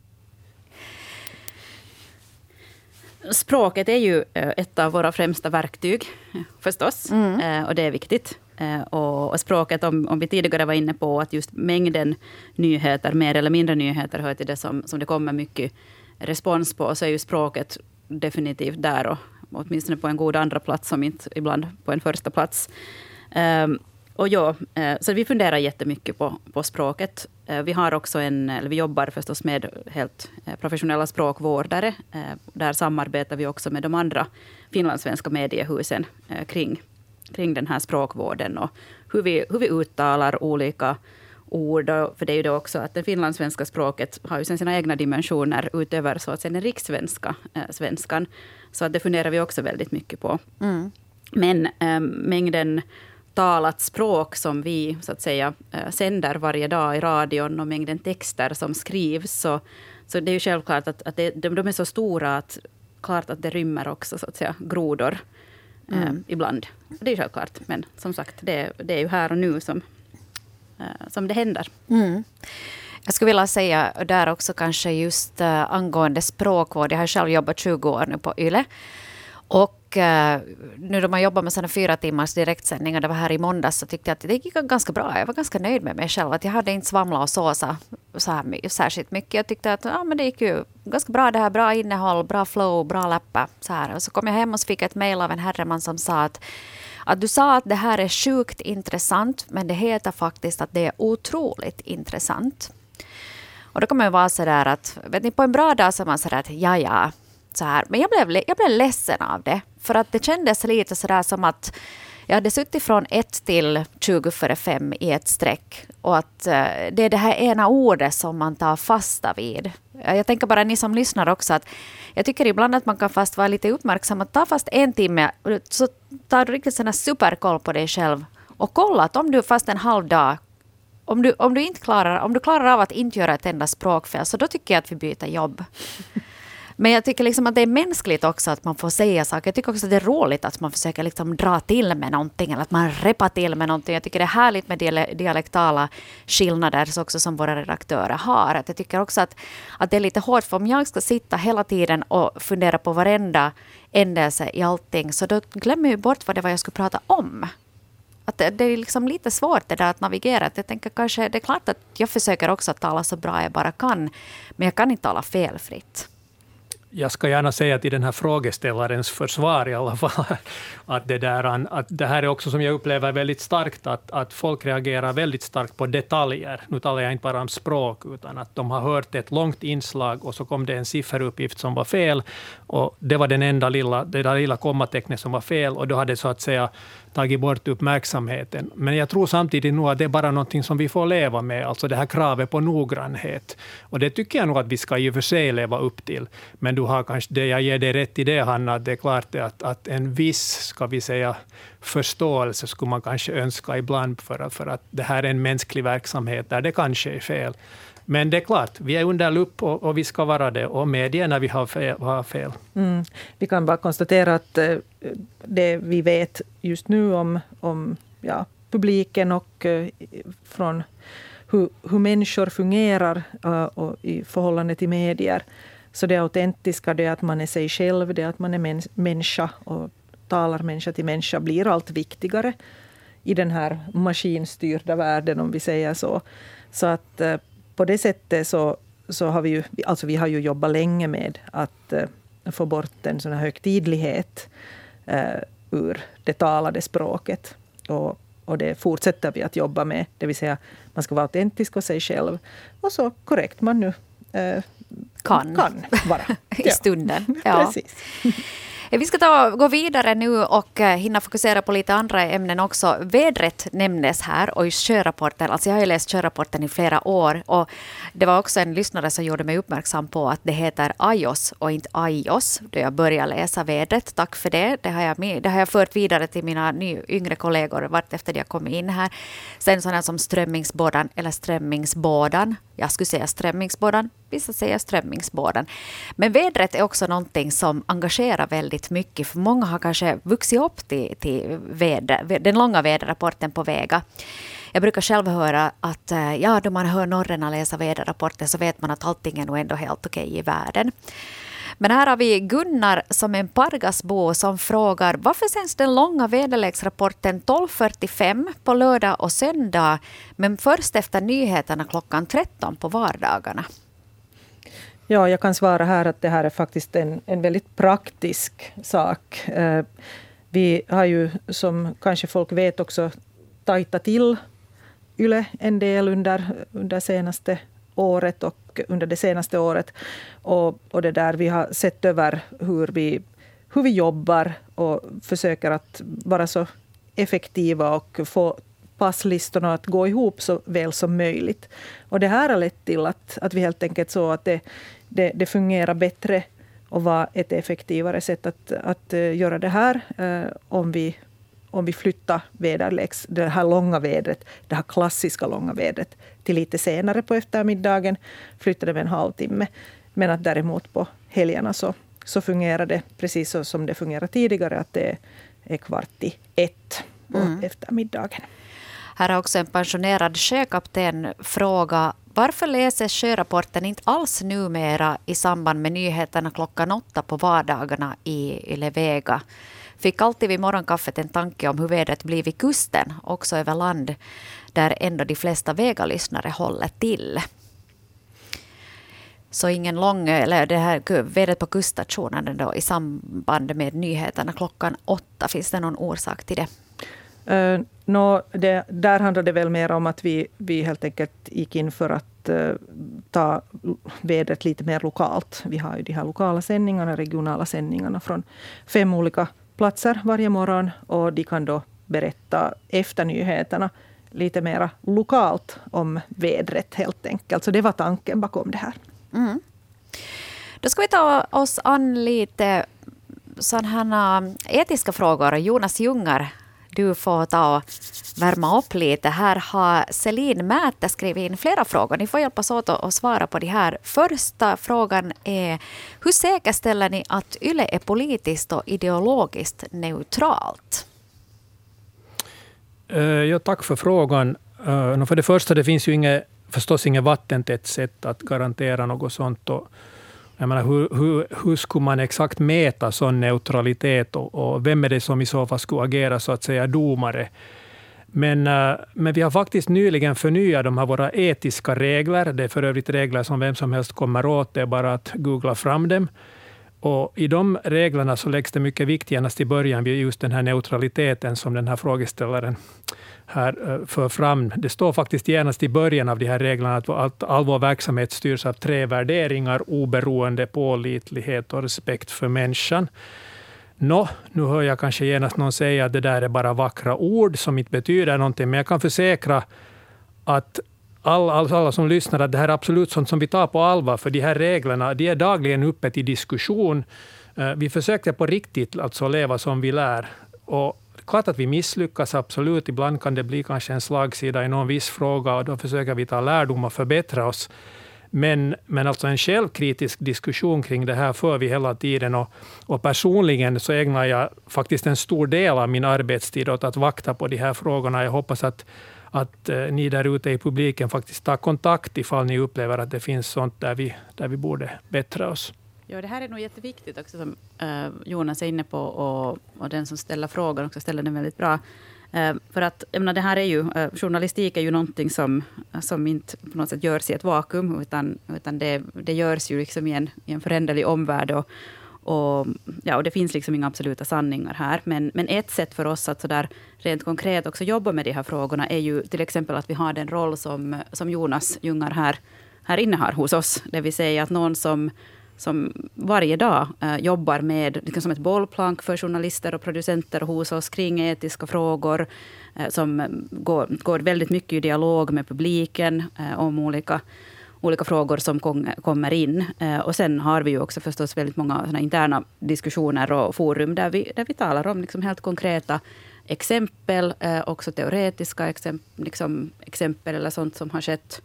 Språket är ju ett av våra främsta verktyg förstås. Och det är viktigt. Och språket, om vi tidigare var inne på att just mängden nyheter, mer eller mindre nyheter, hör till det som det kommer mycket respons på, så är ju språket definitivt där, och åtminstone på en god andra plats, om inte ibland på en första plats. Och ja, så vi funderar jättemycket på språket. Vi har också vi jobbar förstås med helt professionella språkvårdare. Där samarbetar vi också med de andra finlandssvenska mediehusen kring den här språkvården och hur vi uttalar olika ord. För det är ju det också att det finlandssvenska språket har ju sina egna dimensioner utöver så att säga den rikssvenska svenskan. Så att det funderar vi också väldigt mycket på. Mm. Men mängden talat språk som vi så att säga sänder varje dag i radion och mängden texter som skrivs, så det är ju självklart att de är så stora att klart att det rymmer också så att säga grodor ibland. Det är självklart, men som sagt det är ju här och nu som det händer. Mm. Jag skulle vilja säga där också kanske just angående språkvård. Jag har själv jobbat 20 år nu på YLE. Och nu då man jobbar med sådana 4 timmars direktsändningar, det var här i måndags, så tyckte jag att det gick ganska bra. Jag var ganska nöjd med mig själv. Att jag hade inte svamlat och såsa så här särskilt mycket. Jag tyckte att men det gick ju ganska bra det här. Bra innehåll, bra flow, bra läppar. Så här. Och så kom jag hem och fick ett mejl av en herreman som sa att du sa att det här är sjukt intressant, men det heter faktiskt att det är otroligt intressant. Och då kommer jag vara så där att, vet ni, på en bra dag så man så där att ja. Så här. Men jag blev ledsen av det. För att det kändes lite så där som att jag hade suttit från 1 till 20 före 5 i ett streck. Och att det är det här ena ordet som man tar fasta vid. Jag tänker bara ni som lyssnar också att jag tycker ibland att man kan fast vara lite uppmärksam. Att ta fast 1 timme så tar du riktigt sån superkoll på dig själv. Och kolla att om du fast en halv dag om du klarar av att inte göra ett enda språkfel, så då tycker jag att vi byter jobb. Men jag tycker liksom att det är mänskligt också att man får säga saker. Jag tycker också att det är roligt att man försöker liksom dra till med någonting eller att man repar till med någonting. Jag tycker det är härligt med dialektala skillnader så också som våra redaktörer har. Att jag tycker också att det är lite hårt, för om jag ska sitta hela tiden och fundera på varenda ändelse i allting, så då glömmer jag bort vad jag skulle prata om. Att det är liksom lite svårt det där att navigera. Jag tänker kanske, det är klart att jag försöker också att tala så bra jag bara kan, men jag kan inte tala felfritt. Jag ska gärna säga att i den här frågeställarens försvar i alla fall, att det här är också som jag upplever väldigt starkt, att folk reagerar väldigt starkt på detaljer. Nu talar jag inte bara om språk, utan att de har hört ett långt inslag och så kom det en sifferuppgift som var fel, och det var det där lilla kommatecknet som var fel, och då hade så att säga tagit bort uppmärksamheten. Men jag tror samtidigt nog att det är bara någonting som vi får leva med, alltså det här kravet på noggrannhet. Och det tycker jag nog att vi ska i och för sig leva upp till. Men du har kanske, jag ger dig rätt i det, Hanna, att det är klart att en viss, ska vi säga, förståelse skulle man kanske önska ibland för att det här är en mänsklig verksamhet där det kanske är fel. Men det är klart, vi är under lupp och vi ska vara det, och medge när vi har fel. Vi kan bara konstatera att det vi vet just nu om publiken och från hur människor fungerar och i förhållande till medier, så det autentiska, det att man är sig själv, det att man är människa och talar människa till människa, blir allt viktigare i den här maskinstyrda världen, om vi säger så. Så att på det sättet så har vi har ju jobbat länge med att få bort en sån här högtidlighet ur det talade språket. Och det fortsätter vi att jobba med. Det vill säga, man ska vara autentisk och sig själv. Och så korrekt man nu kan vara. I stunden. Ja. Precis. Vi ska gå vidare nu och hinna fokusera på lite andra ämnen också. Vädret nämndes här och just sjörapporten. Alltså jag har ju läst sjörapporten i flera år, och det var också en lyssnare som gjorde mig uppmärksam på att det heter AJOS och inte AJOS då jag började läsa vädret. Tack för det. Det har jag fört vidare till mina yngre kollegor vart efter jag kom in här. Sen sådana som strömmingsbådan eller strömmingsbådan. Jag skulle säga strömmingsbådan. Vissa säger strömmingsbådan. Men vädret är också någonting som engagerar väldigt mycket. För många har kanske vuxit upp till den långa väderrapporten på Vega. Jag brukar själv höra att då man hör norrarna läsa väderrapporten så vet man att allting är nog ändå helt okej i världen. Men här har vi Gunnar som en Pargasbo som frågar: varför sänds den långa väderleksrapporten 12:45 på lördag och söndag, men först efter nyheterna klockan 13 på vardagarna? Ja, jag kan svara här att det här är faktiskt en väldigt praktisk sak. Vi har ju, som kanske folk vet, också tajtat till YLE en del under senaste året och under det senaste året. Och det där vi har sett över hur vi jobbar och försöker att vara så effektiva och få passlistorna att gå ihop så väl som möjligt. Och det här har lett till att vi helt enkelt så att det fungerar bättre och var ett effektivare sätt att göra det här om vi flyttar det här långa vädret, det här klassiska långa vädret till lite senare på eftermiddagen, flyttar det med en halvtimme. Men att däremot på helgerna så fungerar det precis så som det fungerar tidigare, att det är 12:45 på eftermiddagen. Här har också en pensionerad sjökapten frågat: varför läses sjörapporten inte alls numera i samband med nyheterna 8 på vardagarna i Yle Vega? Fick alltid vid morgonkaffet en tanke om hur vädret blir vid kusten, också över land, där ändå de flesta Vega-lyssnare håller till. Så ingen lång, eller det här vädret på kuststationen då, i samband med nyheterna 8. Finns det någon orsak till det? Där handlar det väl mer om att vi helt enkelt gick in för att ta vädret lite mer lokalt. Vi har ju de här lokala sändningarna, regionala sändningarna från 5 olika platser varje morgon, och de kan då berätta efter nyheterna lite mer lokalt om vädret helt enkelt. Så det var tanken bakom det här. Mm. Då ska vi ta oss an lite sådana etiska frågor. Jonas Jungar, du får ta och värma upp lite. Här har Celine Mäte skrivit in flera frågor. Ni får hjälpas åt att svara på de här. Första frågan är: hur säkerställer ni att Yle är politiskt och ideologiskt neutralt? Ja, tack för frågan. För det första, det finns ju förstås inget vattentätt sätt att garantera något sånt. Och jag menar, hur skulle man exakt mäta sån neutralitet, och vem är det som i så fall skulle agera så att säga domare? Men vi har faktiskt nyligen förnyat de här våra etiska regler. Det är för övrigt regler som vem som helst kommer åt, det är bara att googla fram dem. Och i de reglerna så läggs det mycket vikt genast i början vid just den här neutraliteten som den här frågeställaren här för fram. Det står faktiskt genast i början av de här reglerna att all vår verksamhet styrs av 3 värderingar: oberoende, pålitlighet och respekt för människan. Nu hör jag kanske genast någon säga att det där är bara vackra ord som inte betyder någonting, men jag kan försäkra att alla som lyssnar att det här är absolut sånt som vi tar på allvar, för de här reglerna, de är dagligen uppe till diskussion. Vi försöker på riktigt alltså leva som vi lär, och klart att vi misslyckas absolut. Ibland kan det bli kanske en slagsida i någon viss fråga, och då försöker vi ta lärdom och förbättra oss. Men alltså en självkritisk diskussion kring det här för vi hela tiden, och personligen så ägnar jag faktiskt en stor del av min arbetstid åt att vakta på de här frågorna. Jag hoppas att ni där ute i publiken faktiskt tar kontakt ifall ni upplever att det finns sånt där vi borde bättra oss. Ja, det här är nog jätteviktigt också som Jonas är inne på, och den som ställer frågan också ställer den väldigt bra. För att jag menar, det här är ju, journalistik är ju någonting som inte på något sätt görs i ett vakuum, utan det görs ju liksom i en föränderlig omvärld, och det finns liksom inga absoluta sanningar här. Men ett sätt för oss att så där rent konkret också jobba med de här frågorna är ju till exempel att vi har den roll som Jonas Jungar här inne har hos oss. Det vill säga att någon som varje dag jobbar med liksom som ett bollplank för journalister och producenter hos oss kring etiska frågor, som går väldigt mycket i dialog med publiken om olika frågor som kommer in. Och sen har vi ju också förstås väldigt många såna interna diskussioner och forum där vi talar om liksom helt konkreta exempel, också teoretiska exempel eller sånt som har skett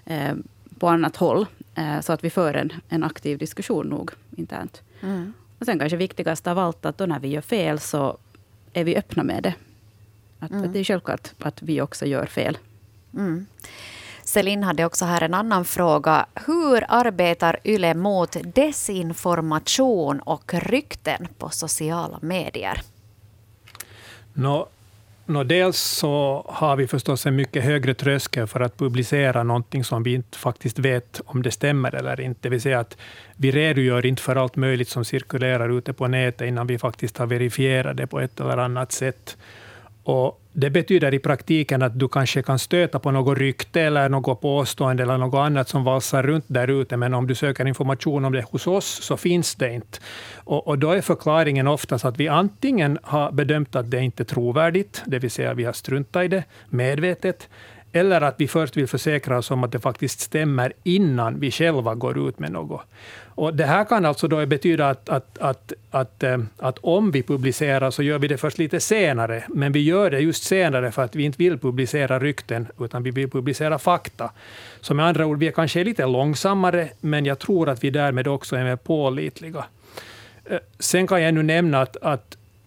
på annat håll, så att vi för en aktiv diskussion nog internt. Mm. Och sen kanske viktigast av allt att då när vi gör fel så är vi öppna med det. Att det är självklart att vi också gör fel. Mm. Celine hade också här en annan fråga. Hur arbetar Yle mot desinformation och rykten på sociala medier? Dels så har vi förstås en mycket högre tröskel för att publicera någonting som vi inte faktiskt vet om det stämmer eller inte. Det vill säga att vi redogör inte för allt möjligt som cirkulerar ute på nätet innan vi faktiskt har verifierat det på ett eller annat sätt. Och det betyder i praktiken att du kanske kan stöta på något rykte eller något påstående eller något annat som valsar runt där ute, men om du söker information om det hos oss så finns det inte. Och då är förklaringen oftast att vi antingen har bedömt att det inte är trovärdigt, det vill säga vi har struntat i det medvetet, eller att vi först vill försäkra oss om att det faktiskt stämmer innan vi själva går ut med något. Och det här kan alltså då betyda att om vi publicerar så gör vi det först lite senare. Men vi gör det just senare för att vi inte vill publicera rykten utan vi vill publicera fakta. Så med andra ord, vi är kanske lite långsammare, men jag tror att vi därmed också är mer pålitliga. Sen kan jag nu nämna att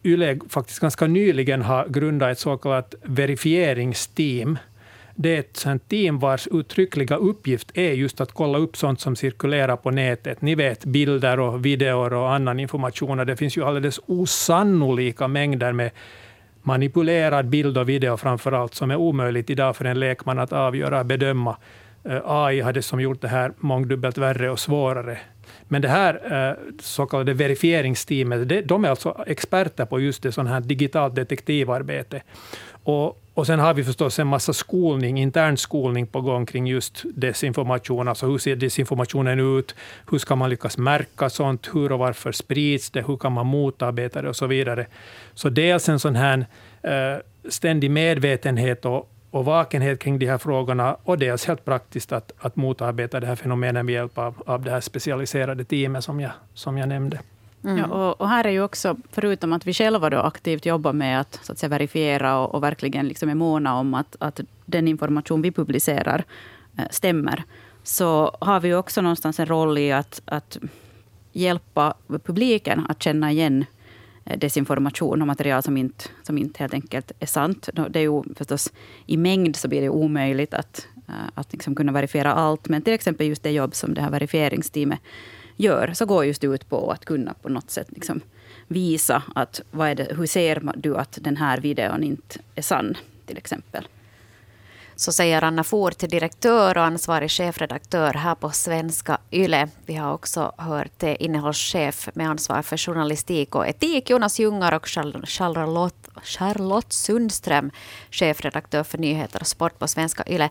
YLE faktiskt ganska nyligen har grundat ett så kallat verifieringsteam. Det är ett sånt team vars uttryckliga uppgift är just att kolla upp sånt som cirkulerar på nätet. Ni vet, bilder och videor och annan information. Det finns ju alldeles osannolika mängder med manipulerad bild och video framförallt, som är omöjligt idag för en lekman att avgöra och bedöma. AI hade som gjort det här mångdubbelt värre och svårare. Men det här så kallade verifieringsteamet, de är alltså experter på just det sån här digitalt detektivarbete. Och sen har vi förstås en massa skolning, intern skolning på gång kring just desinformation. Alltså hur ser desinformationen ut? Hur ska man lyckas märka sånt? Hur och varför sprids det? Hur kan man motarbeta det? Och så vidare. Så dels en sån här ständig medvetenhet och vakenhet kring de här frågorna, och dels helt praktiskt att motarbeta det här fenomenet med hjälp av det här specialiserade teamet som jag nämnde. Mm. Ja, och här är ju också, förutom att vi själva då aktivt jobbar med att, så att säga, verifiera och verkligen liksom är måna om att den information vi publicerar stämmer, så har vi också någonstans en roll i att hjälpa publiken att känna igen desinformation och material som inte helt enkelt är sant. Det är ju förstås i mängd så blir det omöjligt att liksom kunna verifiera allt, men till exempel just det jobb som det här verifieringsteamet gör, så går just ut på att kunna på något sätt liksom visa att hur ser du att den här videon inte är sann, till exempel. Så säger Anna Fort, direktör och ansvarig chefredaktör här på Svenska YLE. Vi har också hört innehållschef med ansvar för journalistik och etik, Jonas Jungar, och Charlotte Sundström, chefredaktör för nyheter och sport på Svenska YLE.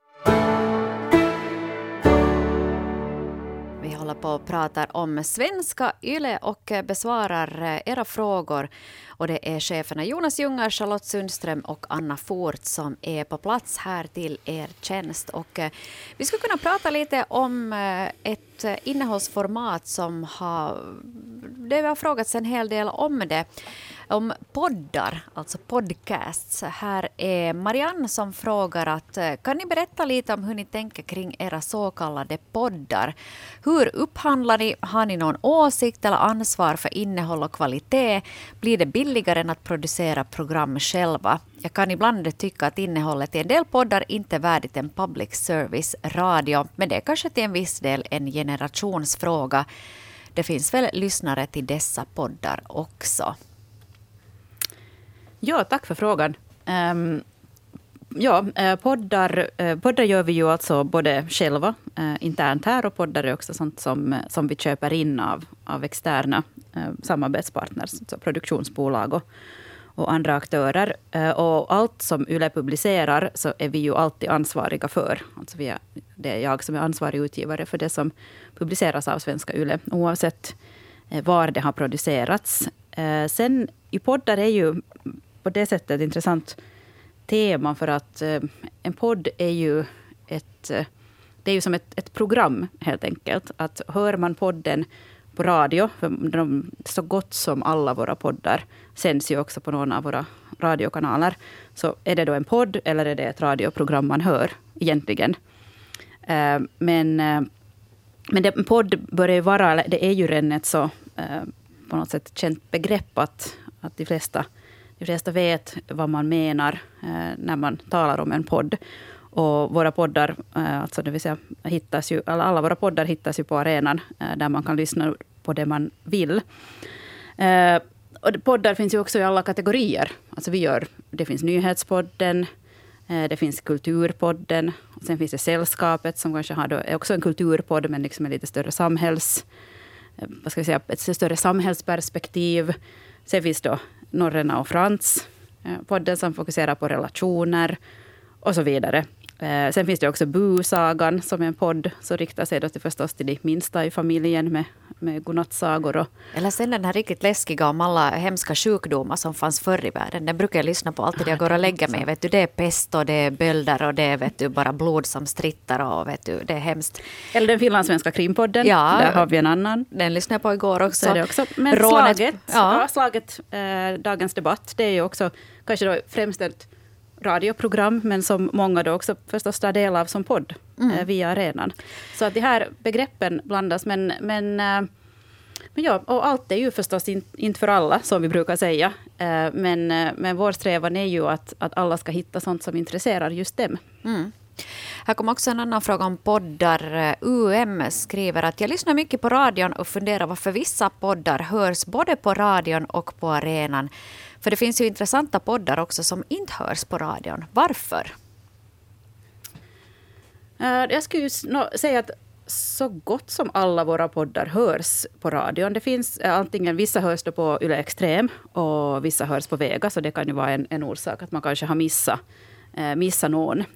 Vi håller på och pratar om Svenska YLE och besvarar era frågor. Och det är cheferna Jonas Jungar, Charlotte Sundström och Anna Fort som är på plats här till er tjänst. Och vi skulle kunna prata lite om ett innehållsformat som det har frågats en hel del om det. Om poddar, alltså podcasts. Här är Marianne som frågar att kan ni berätta lite om hur ni tänker kring era så kallade poddar? Hur upphandlar ni? Har ni någon åsikt eller ansvar för innehåll och kvalitet? Blir det billigare än att producera program själva? Jag kan ibland tycka att innehållet i en del poddar inte är värdigt en public service radio, men det är kanske till en viss del en generationsfråga. Det finns väl lyssnare till dessa poddar också. Ja, tack för frågan. Poddar gör vi ju alltså både själva internt här, och poddar är också sånt som vi köper in av externa samarbetspartners, alltså produktionsbolag och andra aktörer. Och allt som YLE publicerar så är vi ju alltid ansvariga för. Alltså det är jag som är ansvarig utgivare för det som publiceras av Svenska YLE, oavsett var det har producerats. Sen i poddar är ju på det sättet ett intressant tema, för att en podd är ju det är ju som ett program helt enkelt. Att hör man podden på radio, för så gott som alla våra poddar sänds ju också på någon av våra radiokanaler, så är det då en podd eller är det ett radioprogram man hör egentligen. Men en podd börjar ju vara, det är ju redan ett så på något sätt känt begrepp att de flesta vet vad man menar när man talar om en podd. Och våra poddar, alltså det vill säga alla våra poddar hittas ju på arenan där man kan lyssna på det man vill. Och poddar finns ju också i alla kategorier. Alltså det finns nyhetspodden, det finns kulturpodden, och sen finns det Sällskapet som kanske är också en kulturpodd, men liksom en lite större ett större samhällsperspektiv. Sen finns då Norrena och Frans, podden som fokuserar på relationer och så vidare. Sen finns det också Busagan som är en podd som riktar sig då förstås till de minsta i familjen med godnattsagor. Eller sen den här riktigt läskiga om alla hemska sjukdomar som fanns förr i världen. Den brukar jag lyssna på alltid jag går och lägger mig. Vet du, det är pest och det är bölder och det är bara blod som strittar och det är hemskt. Eller den finlandssvenska krimpodden, ja, där har vi en annan. Den lyssnade jag på igår också. Så det också. Men slaget, dagens debatt, det är ju också kanske då främst ett radioprogram, men som många då också förstås tar del av som podd via arenan. Så att de här begreppen blandas, men Men ja, och allt är ju förstås inte för alla, som vi brukar säga. Men vår strävan är ju att alla ska hitta sånt som intresserar just dem. Mm. Här kommer också en annan fråga om poddar. UM skriver att jag lyssnar mycket på radion och funderar varför vissa poddar hörs både på radion och på arenan. För det finns ju intressanta poddar också som inte hörs på radion. Varför? Jag skulle ju säga att så gott som alla våra poddar hörs på radion. Det finns antingen, vissa hörs då på Yle Extrem och vissa hörs på Vega, så det kan ju vara en orsak att man kanske har missa någon.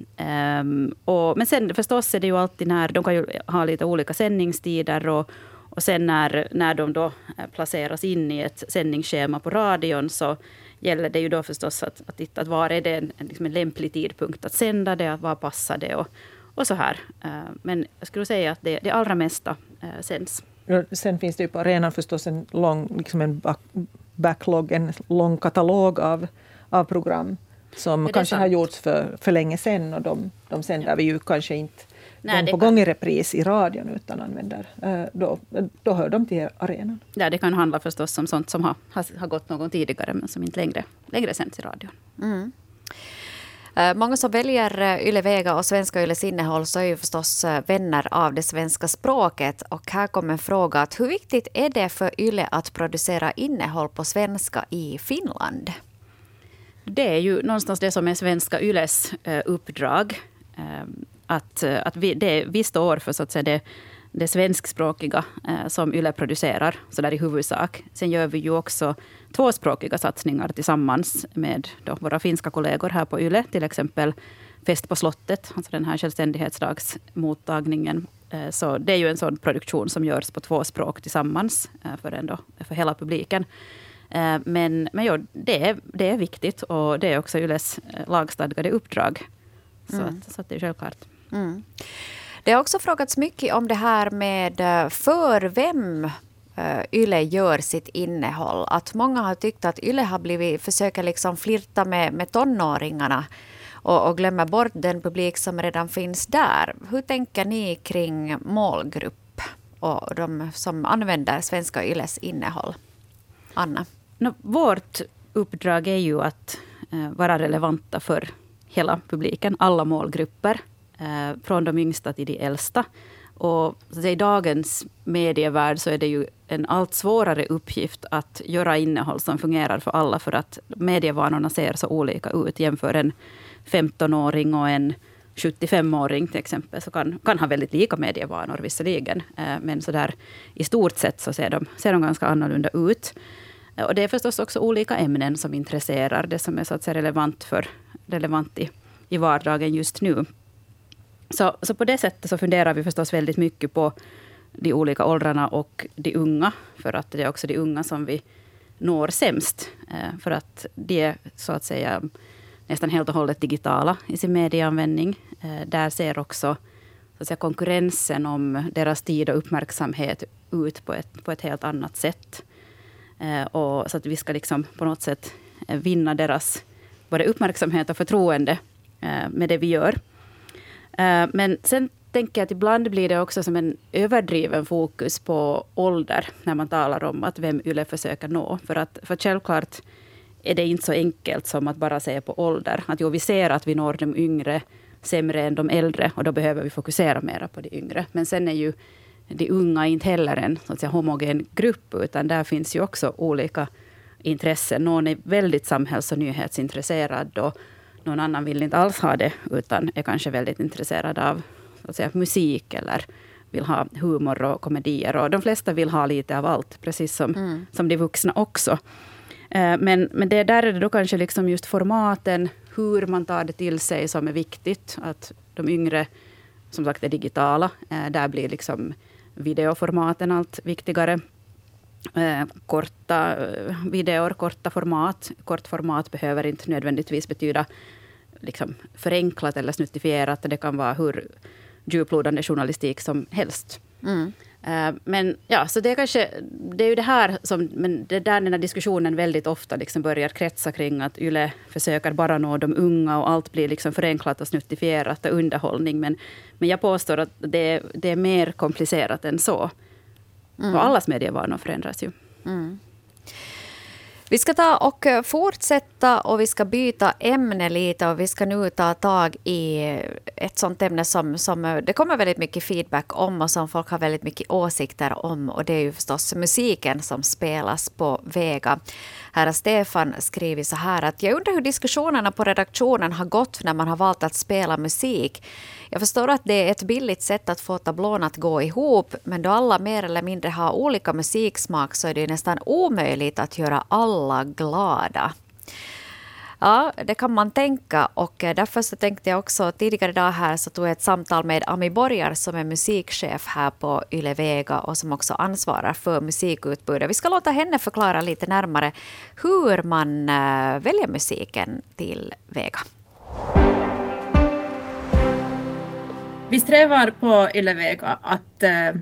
Men sen förstås är det ju alltid när de kan ju ha lite olika sändningstider och sen när de då placeras in i ett sändningsschema på radion, så gäller det ju då förstås att titta att var är det en lämplig tidpunkt att sända det, att var passar det och så här. Men jag skulle säga att det allra mesta sänds. Sen finns det ju på arenan förstås en lång en backlog, en lång katalog av program som kanske har gjorts för länge sedan, och de sänder vi ju kanske inte gång på gång i repris i radion, utan använder, då hör de till arenan. Ja, det kan handla förstås om sånt som har gått någon tidigare men som inte längre sänds i radion. Mm. Många som väljer Yle Vega och Svenska Yles innehåll så är ju förstås vänner av det svenska språket. Och här kommer en fråga: att hur viktigt är det för Yle att producera innehåll på svenska i Finland? Det är ju någonstans det som är Svenska Yles uppdrag. Att vi står för så att säga det svenskspråkiga som Yle producerar, så där i huvudsak. Sen gör vi ju också tvåspråkiga satsningar tillsammans med då våra finska kollegor här på Yle. Till exempel Fest på slottet, alltså den här självständighetsdagsmottagningen. Så det är ju en sån produktion som görs på två språk tillsammans för hela publiken. Men ja, det är viktigt, och det är också Yles lagstadgade uppdrag. Så att det är självklart. Mm. Det har också frågats mycket om det här med för vem Yle gör sitt innehåll. Att många har tyckt att Yle försöker liksom flirta med tonåringarna och glömmer bort den publik som redan finns där. Hur tänker ni kring målgrupp och de som använder Svenska Yles innehåll? Anna? Vårt uppdrag är ju att vara relevanta för hela publiken, alla målgrupper. Från de yngsta till de äldsta. Och i dagens medievärld så är det ju en allt svårare uppgift att göra innehåll som fungerar för alla, för att medievanorna ser så olika ut. Jämför en 15-åring och en 75-åring till exempel, så kan ha väldigt lika medievanor visserligen. Men så där, i stort sett så ser de ganska annorlunda ut. Och det är förstås också olika ämnen som intresserar, det som är så att säga relevant i vardagen just nu. Så på det sättet så funderar vi förstås väldigt mycket på de olika åldrarna och de unga. För att det är också de unga som vi når sämst. För att de är så att säga nästan helt och hållet digitala i sin medieanvändning. Där ser också så att säga konkurrensen om deras tid och uppmärksamhet ut på ett helt annat sätt. Och så att vi ska liksom på något sätt vinna deras både uppmärksamhet och förtroende med det vi gör. Men sen tänker jag att ibland blir det också som en överdriven fokus på ålder när man talar om att vem Yle försöker nå. För självklart är det inte så enkelt som att bara se på ålder. Att vi ser att vi når de yngre sämre än de äldre, och då behöver vi fokusera mer på de yngre. Men sen är ju de unga inte heller en så att säga homogen grupp, utan där finns ju också olika intressen. Någon är väldigt samhälls- och nyhetsintresserad, och någon annan vill inte alls ha det, utan är kanske väldigt intresserad av så att säga, musik eller vill ha humor och komedier. Och de flesta vill ha lite av allt, precis som de vuxna också. Men det där är det då kanske liksom just formaten, hur man tar det till sig, som är viktigt. Att de yngre, som sagt, är digitala. Där blir liksom videoformaten allt viktigare. Korta videor, korta format. Kort format behöver inte nödvändigtvis betyda liksom förenklat eller snuttifierat. Det kan vara hur djuplodande journalistik som helst. Men ja, så det är ju det här som, men det där den här diskussionen väldigt ofta liksom börjar kretsa kring att Yle försöker bara nå de unga och allt blir liksom förenklat och snuttifierat och underhållning. Men jag påstår att det är mer komplicerat än så. Och allas medievanor förändras ju. Vi ska ta och fortsätta och vi ska byta ämne lite och vi ska nu ta tag i ett sånt ämne som det kommer väldigt mycket feedback om och som folk har väldigt mycket åsikter om, och det är ju förstås musiken som spelas på Vega. Här har Stefan skrivit så här att jag undrar hur diskussionerna på redaktionen har gått när man har valt att spela musik. Jag förstår att det är ett billigt sätt att få tablån att gå ihop, men då alla mer eller mindre har olika musiksmak så är det nästan omöjligt att göra alla glada. Ja, det kan man tänka, och därför så tänkte jag också tidigare idag här så tog jag ett samtal med Ami Borgar som är musikchef här på Yle Vega och som också ansvarar för musikutbudet. Vi ska låta henne förklara lite närmare hur man väljer musiken till Vega. Vi strävar på Yle Vega att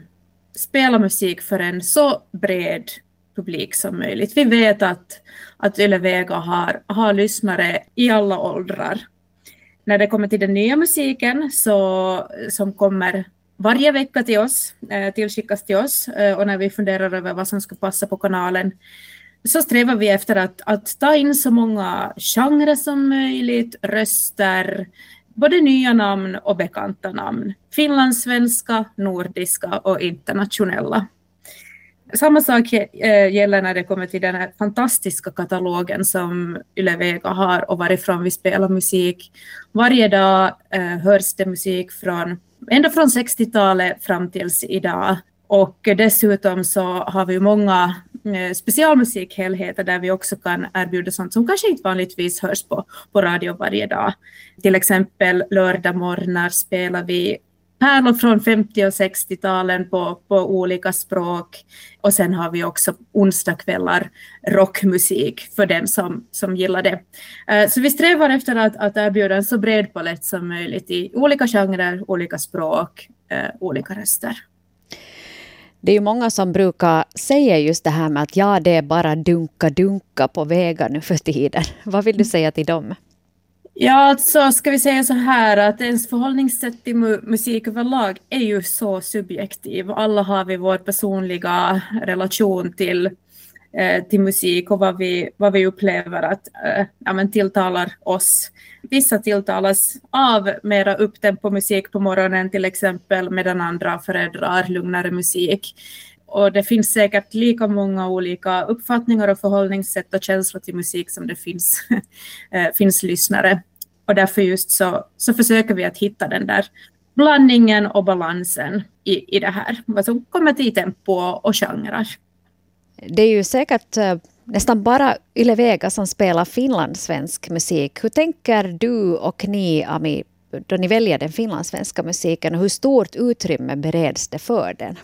spela musik för en så bred publik som möjligt. Vi vet att Yle Vega har lyssnare i alla åldrar. När det kommer till den nya musiken som kommer varje vecka till oss, tillskickas till oss, och när vi funderar över vad som ska passa på kanalen, så strävar vi efter att ta in så många genrer som möjligt, röster, både nya namn och bekanta namn. Finlandssvenska, nordiska och internationella. Samma sak gäller när det kommer till den här fantastiska katalogen som Yle Vega har och varifrån vi spelar musik. Varje dag hörs det musik ända från 60-talet fram tills idag. Och dessutom så har vi många specialmusikhelheter där vi också kan erbjuda sånt som kanske inte vanligtvis hörs på radio varje dag. Till exempel lördagmorgnar spelar vi pärlor från 50- och 60-talen på olika språk. Och sen har vi också onsdagskvällar rockmusik för den som gillar det. Så vi strävar efter att erbjuda en så bred palett som möjligt i olika genrer, olika språk, olika röster. Det är ju många som brukar säga just det här med att det är bara dunka på Vega nu för tiden. Vad vill du säga till dem? Ja, så ska vi säga så här att ens förhållningssätt till musik överlag är ju så subjektiv. Alla har vi vår personliga relation till musik och vad vi upplever att tilltalar oss. Vissa tilltalas av mera upptempo musik på morgonen till exempel, medan andra föredrar lugnare musik. Och det finns säkert lika många olika uppfattningar och förhållningssätt och känslor till musik som det finns lyssnare. Och därför just så försöker vi att hitta den där blandningen och balansen i det här. Vad som kommer till tempo och genrer. Det är ju säkert nästan bara Yle Vega som spelar finlandssvensk musik. Hur tänker du och ni, Ami, då ni väljer den finlandssvenska musiken, och hur stort utrymme bereds det för den?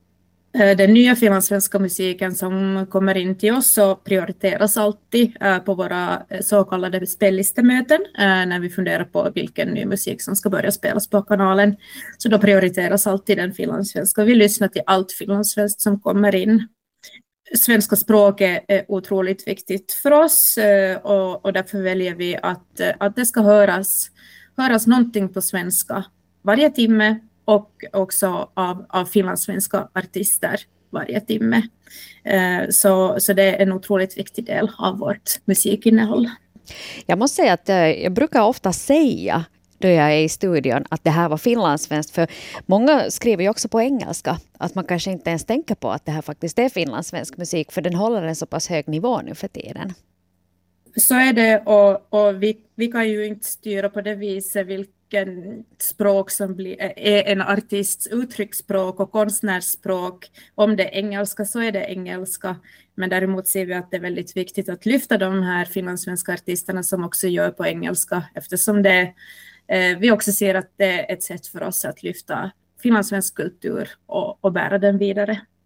Den nya finlandssvenska musiken som kommer in till oss så prioriteras alltid på våra så kallade spellistemöten när vi funderar på vilken ny musik som ska börja spelas på kanalen. Så då prioriteras alltid den finlandssvenska. Vi lyssnar till allt finlandssvenskt som kommer in. Svenska språket är otroligt viktigt för oss och därför väljer vi att det ska höras någonting på svenska varje timme. Och också av finlandssvenska artister varje timme. Så det är en otroligt viktig del av vårt musikinnehåll. Jag måste säga att jag brukar ofta säga då jag är i studion att det här var finlandssvenskt. För många skriver ju också på engelska att man kanske inte ens tänker på att det här faktiskt är finlandssvensk musik. För den håller en så pass hög nivå nu för tiden. Så är det, och vi kan ju inte styra på det viset vilken språk som är en artists uttrycksspråk och konstnärsspråk. Om det är engelska så är det engelska. Men däremot ser vi att det är väldigt viktigt att lyfta de här finlandssvenska artisterna som också gör på engelska. Eftersom vi också ser att det är ett sätt för oss att lyfta finlandssvensk kultur och bära den vidare.